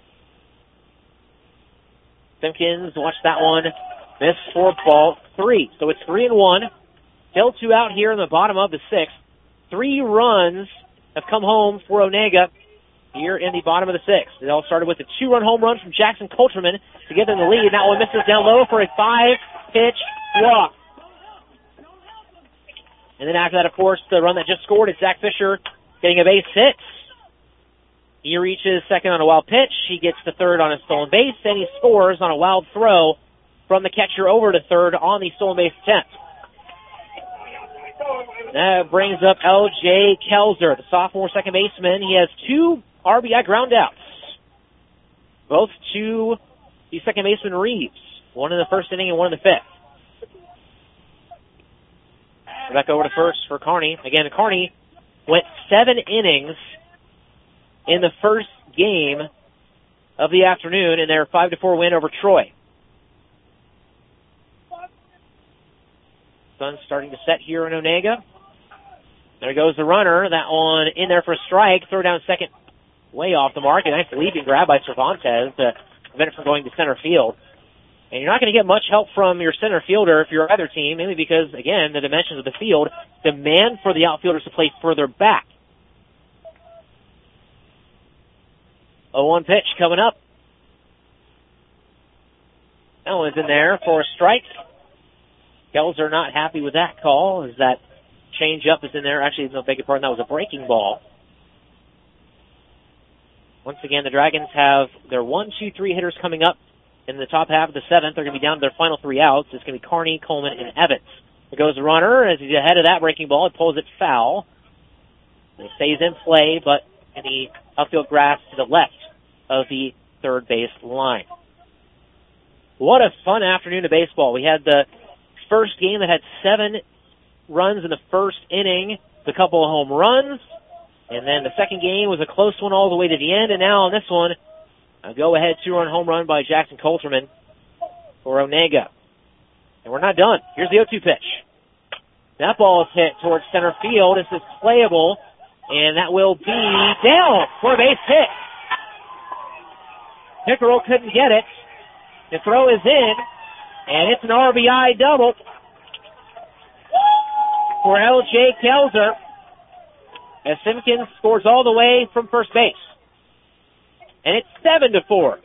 Simpkins, watch that one, miss for ball 3. So it's 3-1. Still 2 out here in the bottom of the 6th. 3 runs have come home for Onega here in the bottom of the 6th. It all started with a 2-run home run from Jackson Coulterman to get them the lead. That one misses down low for a 5-pitch walk. And then after that, of course, the run that just scored is Zach Fisher getting a base hit. He reaches second on a wild pitch. He gets to third on a stolen base, and he scores on a wild throw from the catcher over to third on the stolen base attempt. That brings up L.J. Kelzer, the sophomore second baseman. He has 2 RBI groundouts, both to the second baseman Reeves, one in the first inning and one in the 5th. Back over to first for Kearney. Again, Kearney went 7 innings in the first game of the afternoon in their 5-4 win over Troy. Sun's starting to set here in Onega. There goes the runner. That one in there for a strike. Throw down second, way off the mark. A nice leaping grab by Cervantes to prevent it from going to center field. And you're not going to get much help from your center fielder if you're either team, mainly because, again, the dimensions of the field demand for the outfielders to play further back. 0-1 pitch coming up. That one's in there for a strike. Kelzer not happy with that call, as that change-up is in there. Actually, no, beg your pardon, that was a breaking ball. Once again, the Dragons have their 1, 2, 3 hitters coming up in the top half of the 7th. They're going to be down to their final 3 outs. It's going to be Kearney, Coleman, and Evans. There goes the runner. As he's ahead of that breaking ball, it pulls it foul. It stays in play, but in the outfield grass to the left of the third base line. What a fun afternoon of baseball. We had the first game that had 7 runs in the first inning, a couple of home runs, and then the second game was a close one all the way to the end, and now on this one, a go-ahead 2-run home run by Jackson Coulterman for Onega. And we're not done. Here's the 0-2 pitch. That ball is hit towards center field. This is playable, and that will be down for a base hit. Pickerel couldn't get it. The throw is in, and it's an RBI double for L.J. Kelzer as Simpkins scores all the way from first base. And it's 7-4.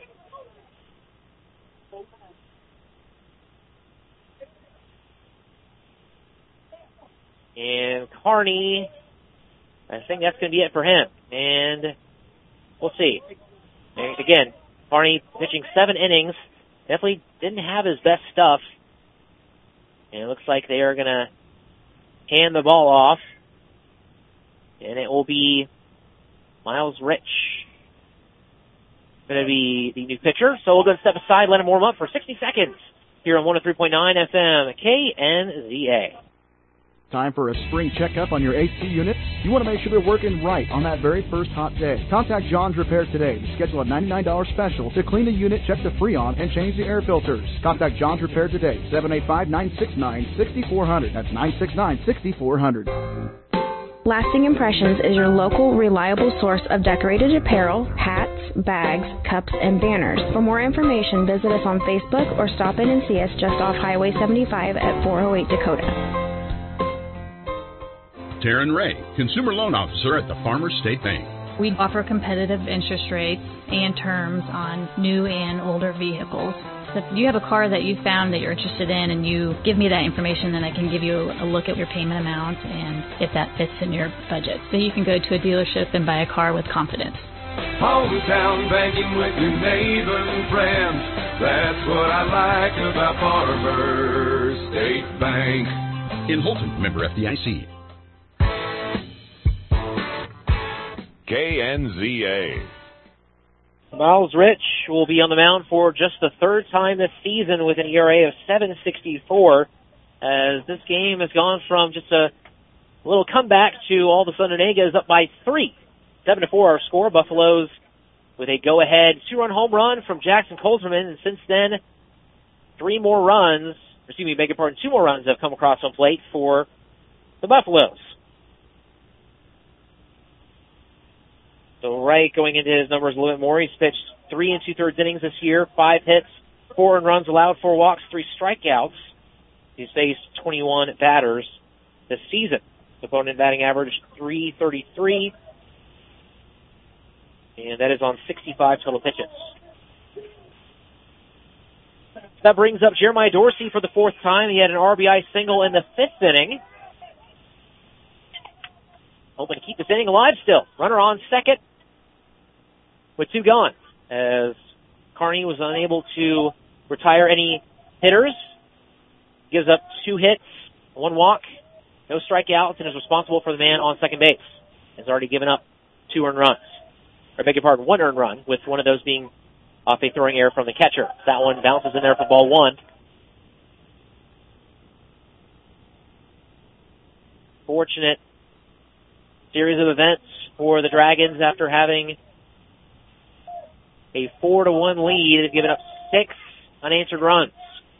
And Kearney, I think that's going to be it for him. And we'll see. And again, Kearney pitching 7 innings. Definitely didn't have his best stuff. And it looks like they are going to hand the ball off. And it will be Miles Rich going to be the new pitcher. So we'll go step aside, let him warm up for 60 seconds here on 103.9 FM KNZA. Time for a spring checkup on your AC unit? You want to make sure they're working right on that very first hot day. Contact John's Repair today to schedule a $99 special to clean the unit, check the Freon, and change the air filters. Contact John's Repair today, 785-969-6400. That's 969-6400. Lasting Impressions is your local, reliable source of decorated apparel, hats, bags, cups, and banners. For more information, visit us on Facebook or stop in and see us just off Highway 75 at 408 Dakota. Taryn Ray, Consumer Loan Officer at the Farmers State Bank. We offer competitive interest rates and terms on new and older vehicles. So if you have a car that you found that you're interested in and you give me that information, then I can give you a look at your payment amount and if that fits in your budget. So you can go to a dealership and buy a car with confidence. Hometown banking with your neighbors and friends. That's what I like about Farmers State Bank. In Holton, member FDIC. KNZA. Miles Rich will be on the mound for just the 3rd time this season with an ERA of 7.64, as this game has gone from just a little comeback to all of a sudden Onega is up by 3. 7-4 our score. Buffaloes with a go-ahead 2-run home run from Jackson Coulterman, and since then 3 more runs. 2 more runs have come across home plate for the Buffaloes. So Wright going into his numbers a little bit more. He's pitched 3 2/3 innings this year, 5 hits, 4 earned runs allowed, 4 walks, 3 strikeouts. He's faced 21 batters this season. Opponent batting average .333, and that is on 65 total pitches. That brings up Jeremiah Dorsey for the 4th time. He had an RBI single in the 5th inning. Hoping to keep this inning alive still. Runner on second with 2 gone, as Kearney was unable to retire any hitters. Gives up 2 hits, 1 walk, no strikeouts, and is responsible for the man on second base. Has already given up 2 earned runs. Or beg your pardon, 1 earned run, with one of those being off a throwing error from the catcher. That one bounces in there for ball 1. Fortunate series of events for the Dragons after having a 4-1 lead. They've given up 6 unanswered runs.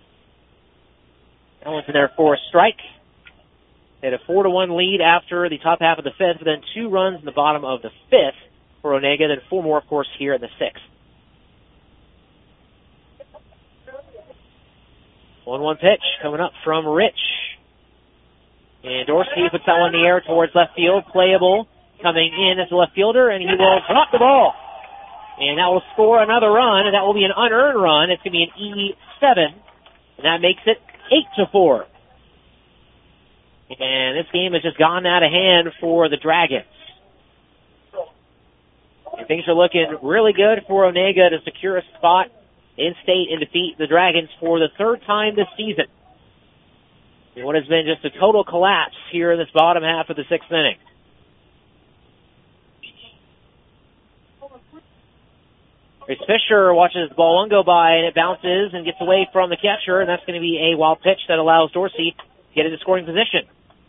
That one's in there for a strike. They had a 4-1 lead after the top half of the 5th, but then 2 runs in the bottom of the 5th for Onega, then 4 more, of course, here in the 6th. 1-1 pitch coming up from Rich. And Dorsey puts that one in the air towards left field. Playable coming in as a left fielder, and he will drop the ball. And that will score another run, and that will be an unearned run. It's going to be an E7, and that makes it 8-4. And this game has just gone out of hand for the Dragons. And things are looking really good for Onega to secure a spot in state and defeat the Dragons for the 3rd time this season. And what has been just a total collapse here in this bottom half of the 6th inning. Chris Fisher watches the ball 1 go by, and it bounces and gets away from the catcher, and that's going to be a wild pitch that allows Dorsey to get into scoring position.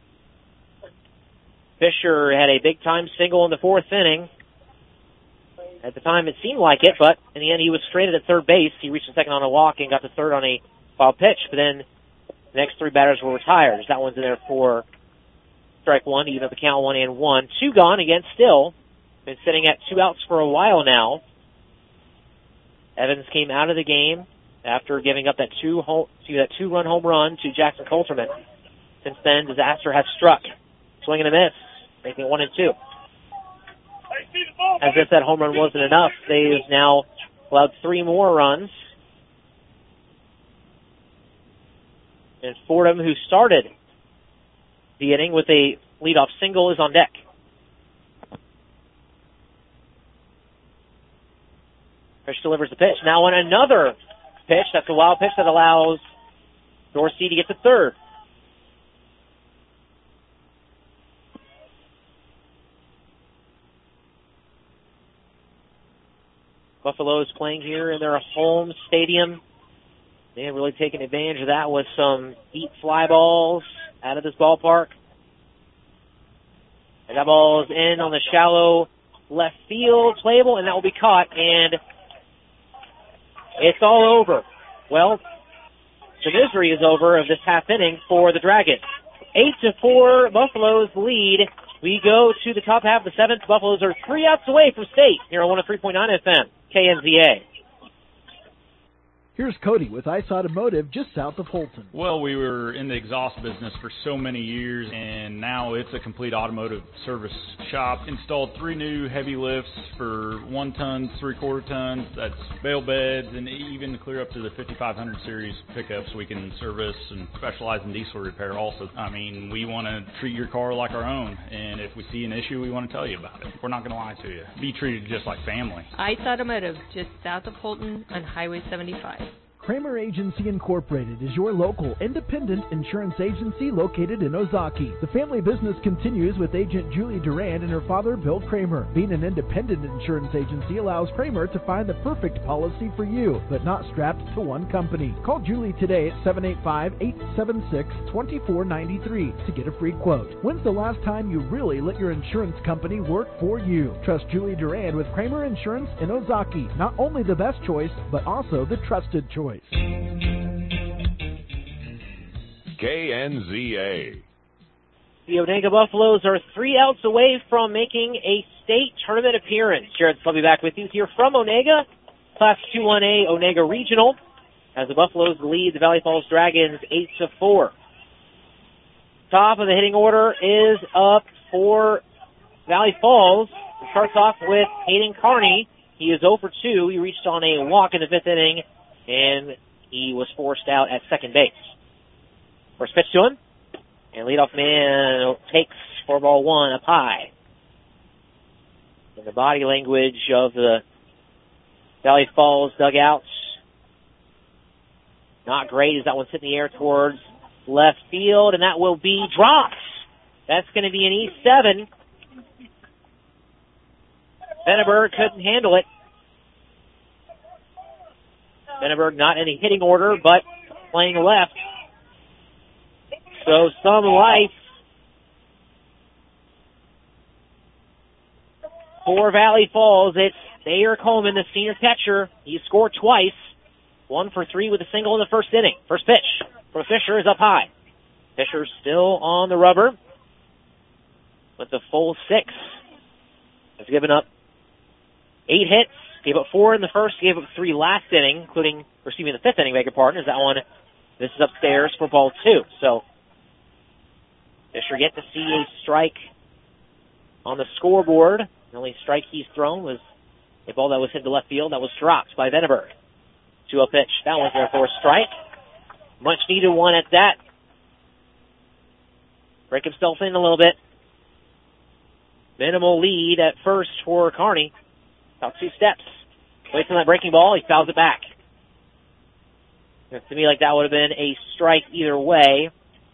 Fisher had a big-time single in the 4th inning. At the time, it seemed like it, but in the end, he was stranded at third base. He reached the second on a walk and got to third on a wild pitch, but then the next 3 batters were retired. That one's in there for strike 1 to even up the count 1-1. 2 gone again still. Been sitting at 2 outs for a while now. Evans came out of the game after giving up that 2-run home run to Jackson Coulterman. Since then, disaster has struck. Swing and a miss, making it 1-2. As if that home run wasn't enough, they've now allowed 3 more runs. And Fordham, who started the inning with a leadoff single, is on deck. Fish delivers the pitch. Now on another pitch. That's a wild pitch that allows Dorsey to get to third. Buffalo is playing here in their home stadium. They have really taken advantage of that with some deep fly balls out of this ballpark. And that ball is in on the shallow left field, playable, and that will be caught, and it's all over. Well, the misery is over of this half inning for the Dragons. 8-4, Buffaloes lead. We go to the top half of the 7th. Buffaloes are 3 outs away from state here on 103.9 FM, KNZA. Here's Cody with Ice Automotive just south of Holton. Well, we were in the exhaust business for so many years, and now it's a complete automotive service shop. Installed 3 new heavy lifts for 1 tons, 3/4 tons. That's bale beds, and even clear up to the 5500 series pickups we can service, and specialize in diesel repair also. I mean, we want to treat your car like our own, and if we see an issue, we want to tell you about it. We're not going to lie to you. Be treated just like family. Ice Automotive, just south of Holton on Highway 75. Kramer Agency Incorporated is your local independent insurance agency located in Ozaki. The family business continues with agent Julie Durand and her father, Bill Kramer. Being an independent insurance agency allows Kramer to find the perfect policy for you, but not strapped to one company. Call Julie today at 785-876-2493 to get a free quote. When's the last time you really let your insurance company work for you? Trust Julie Durand with Kramer Insurance in Ozaki. Not only the best choice, but also the trusted choice. KNZA. The Onega Buffaloes are 3 outs away from making a state tournament appearance. Jared Slubby back with you here from Onega, Class 2-1A Onega Regional, as the Buffaloes lead the Valley Falls Dragons 8-4. Top of the hitting order is up for Valley Falls. It starts off with Hayden Carney. He is 0 for 2. He reached on a walk in the 5th inning, and he was forced out at second base. First pitch to him, and leadoff man takes for ball 1 up high. And the body language of the Valley Falls dugouts, not great as that one's hit in the air towards left field, and that will be dropped. That's going to be an E7. Venneberg couldn't handle it. Venneberg not in the hitting order, but playing left. So some life for Valley Falls. It's Thayer Coleman, the senior catcher. He scored twice. 1 for 3 with a single in the first inning. First pitch for Fisher is up high. Fisher still on the rubber with the full 6. Has given up 8 hits. Gave up 4 in the first. Gave up 3 last inning, the 5th inning, beg your pardon. Is that one? This is upstairs for ball 2. So Fisher get to see a strike on the scoreboard. The only strike he's thrown was a ball that was hit to left field that was dropped by Venneberg. 2-0 pitch. That one's there for a strike. Much needed one at that. Break himself in a little bit. Minimal lead at first for Carney. About 2 steps. Waits on that breaking ball. He fouls it back. To me, like that would have been a strike either way.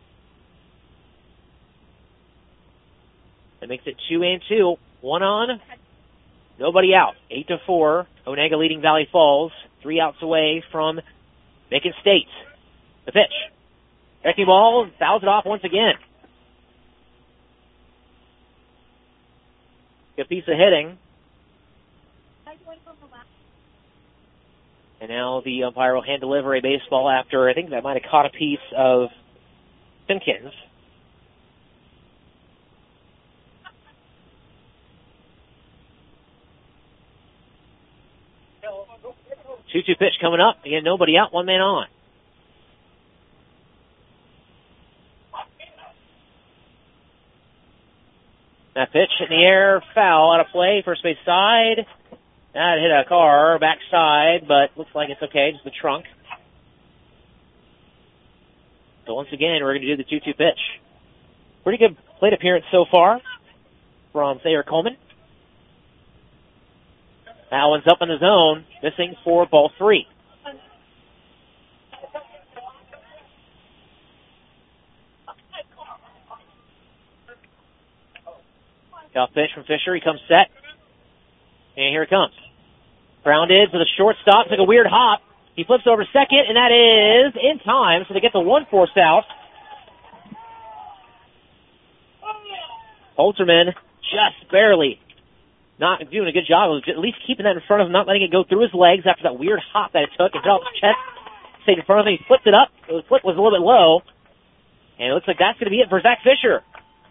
That makes it 2-2. 1 on. Nobody out. 8-4. Onega leading Valley Falls. 3 outs away from making state. The pitch. Breaking ball. Fouls it off once again. Good piece of hitting. And now the umpire will hand deliver a baseball after, I think that might have caught a piece of Simpkins. Two-two pitch coming up. Again, nobody out, 1 man on. That pitch in the air, foul, out of play, first base side. That hit a car, backside, but looks like it's okay, just the trunk. So once again, we're going to do the 2-2 pitch. Pretty good plate appearance so far from Thayer Coleman. That one's up in the zone, missing for ball 3. Tough pitch from Fisher. He comes set. And here it comes. Grounded to the shortstop. Took a weird hop. He flips over second, and that is in time, so they get the 1-4 out. Holterman just barely not doing a good job of at least keeping that in front of him, not letting it go through his legs after that weird hop that it took. It hit off his chest, stayed in front of him. He flipped it up. The flip was a little bit low. And it looks like that's going to be it for Zach Fisher.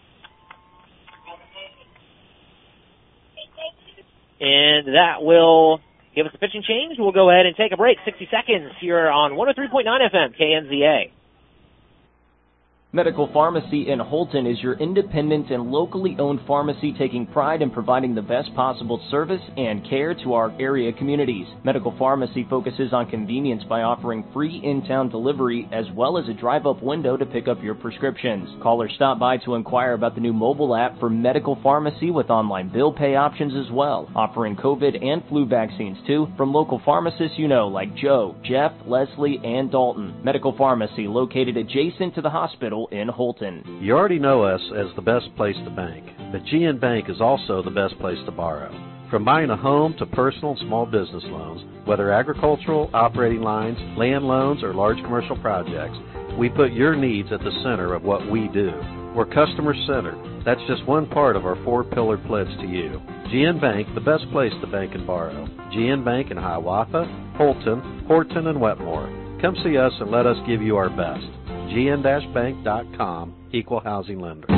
And that will give us a pitching change. We'll go ahead and take a break. 60 seconds here on 103.9 FM, KNZA. Medical Pharmacy in Holton is your independent and locally owned pharmacy taking pride in providing the best possible service and care to our area communities. Medical Pharmacy focuses on convenience by offering free in-town delivery as well as a drive-up window to pick up your prescriptions. Call or stop by to inquire about the new mobile app for Medical Pharmacy with online bill pay options as well, offering COVID and flu vaccines too from local pharmacists you know like Joe, Jeff, Leslie, and Dalton. Medical Pharmacy located adjacent to the hospital in Holton. You already know us as the best place to bank, but GN Bank is also the best place to borrow. From buying a home to personal and small business loans, whether agricultural, operating lines, land loans, or large commercial projects, we put your needs at the center of what we do. We're customer-centered. That's just one part of our 4-pillar pledge to you. GN Bank, the best place to bank and borrow. GN Bank in Hiawatha, Holton, Horton, and Wetmore. Come see us and let us give you our best. gn-bank.com, Equal Housing Lender.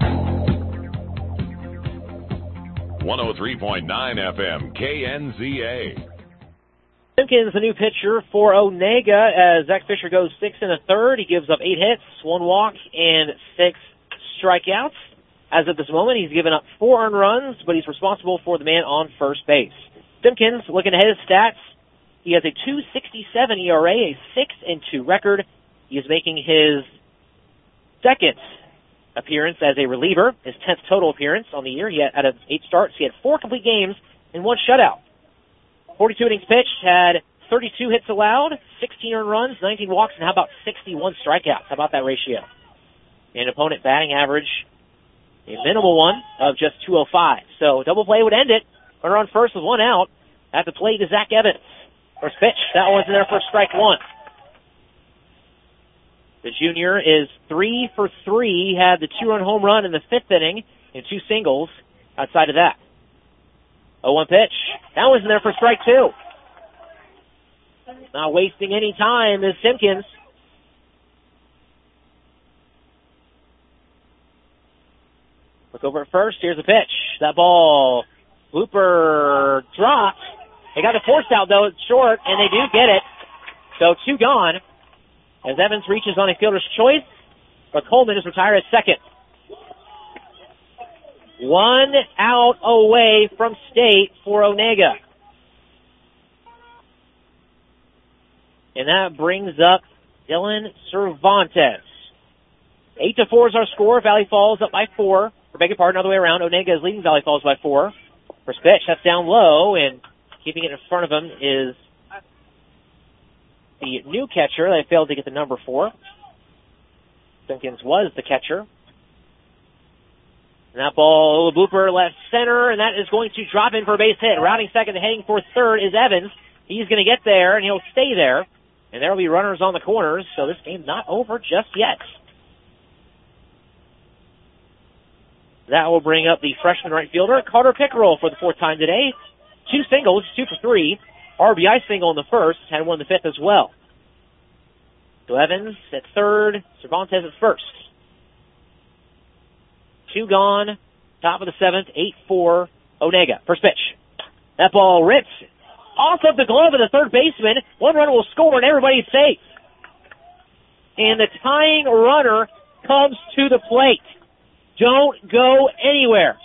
103.9 FM, KNZA. Simpkins, the new pitcher for Onega, as Zach Fisher goes 6 1/3. He gives up 8 hits, 1 walk, and 6 strikeouts. As of this moment, he's given up 4 earned runs, but he's responsible for the man on first base. Simpkins, looking ahead at his stats, he has a 2.67 ERA, a 6-2 record. He is making his second appearance as a reliever, his 10th total appearance on the year. He had, out of 8 starts, he had 4 complete games and 1 shutout. 42 innings pitched, had 32 hits allowed, 16 earned runs, 19 walks, and how about 61 strikeouts? How about that ratio? And opponent batting average, a minimal one of just 205. So double play would end it. Runner on first with 1 out. At the plate is Zach Evans. First pitch, that one's in there for strike 1. The junior is 3 for 3. He had the 2-run home run in the 5th inning and 2 singles outside of that. 0-1 pitch. That was in there for strike 2. Not wasting any time is Simpkins. Look over at first. Here's a pitch. That ball, blooper dropped. They got the force out, though. It's short, and they do get it. So 2 gone as Evans reaches on a fielder's choice, but Coleman is retired at second. 1 out away from State for Onega. And that brings up Dylan Cervantes. 8-4 is our score. Valley Falls up by 4. Or beg your pardon, other way around. Onega is leading Valley Falls by 4. First pitch, that's down low, and keeping it in front of him is the new catcher. They failed to get the number 4. Simpkins was the catcher. And that ball, a blooper left center, and that is going to drop in for a base hit. Rounding second and heading for third is Evans. He's going to get there, and he'll stay there. And there will be runners on the corners, so this game's not over just yet. That will bring up the freshman right fielder, Carter Pickerel, for the 4th time today. 2 singles, 2 for 3. RBI single in the first, had 1 in the 5th as well. So Evans at third, Cervantes at first. 2 gone, top of the 7th, 8-4, Onega. First pitch. That ball rips off of the glove of the third baseman. 1 run will score, and everybody's safe. And the tying runner comes to the plate. Don't go anywhere.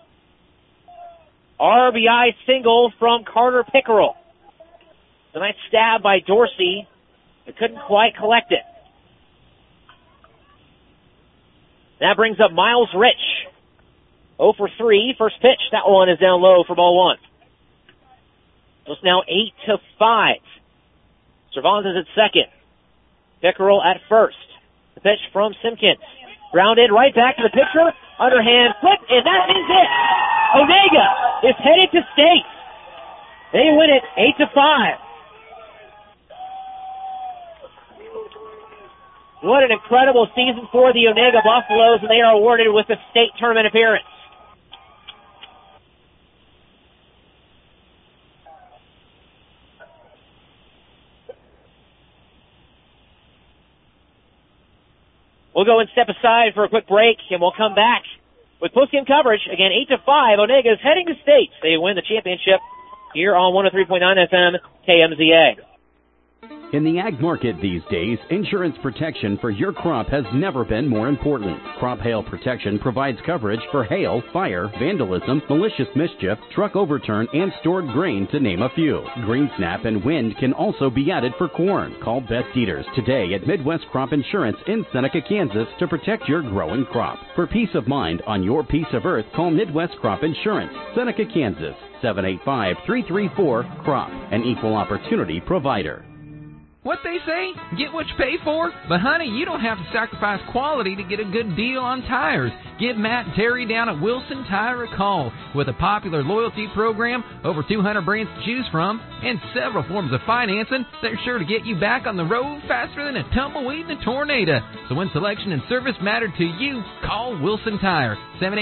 RBI single from Carter Pickerel. A nice stab by Dorsey, but couldn't quite collect it. That brings up Miles Rich. 0 for 3. First pitch. That one is down low for ball 1. So it's now 8-5. Cervantes at second. Pickerel at first. The pitch from Simpkins. Grounded right back to the pitcher. Underhand flip, and that is it. Onega is headed to state. They win it 8-5. What an incredible season for the Onega Buffaloes, and they are awarded with a state tournament appearance. We'll go and step aside for a quick break, and we'll come back with postgame coverage. Again, 8-5. Onega is heading to state. They win the championship here on 103.9 FM KMZA. In the ag market these days, insurance protection for your crop has never been more important. Crop Hail Protection provides coverage for hail, fire, vandalism, malicious mischief, truck overturn, and stored grain, to name a few. Green snap and wind can also be added for corn. Call Beth Dieters today at Midwest Crop Insurance in Seneca, Kansas to protect your growing crop. For peace of mind on your piece of earth, call Midwest Crop Insurance, Seneca, Kansas, 785-334-CROP, an equal opportunity provider. What they say? Get what you pay for? But honey, you don't have to sacrifice quality to get a good deal on tires. Give Matt and Terry down at Wilson Tire a call. With a popular loyalty program, over 200 brands to choose from, and several forms of financing, they're sure to get you back on the road faster than a tumbleweed in a tornado. So when selection and service matter to you, call Wilson Tire,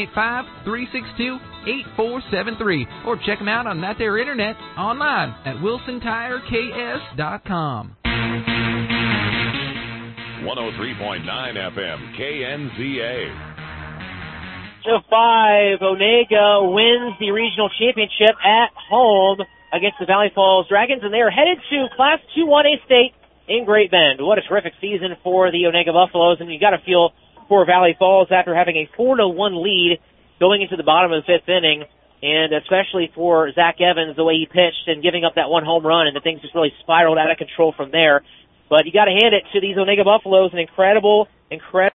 785-362-8473, or check them out on that there internet online at wilsontireks.com. 103.9 FM, KNZA. So 5, Onega wins the regional championship at home against the Valley Falls Dragons, and they are headed to Class 2-1A State in Great Bend. What a terrific season for the Onega Buffaloes, and you got to feel for Valley Falls after having a 4-1 lead going into the bottom of the 5th inning, and especially for Zach Evans, the way he pitched and giving up that one home run, and the things just really spiraled out of control from there. But you got to hand it to these Onega Buffaloes, an incredible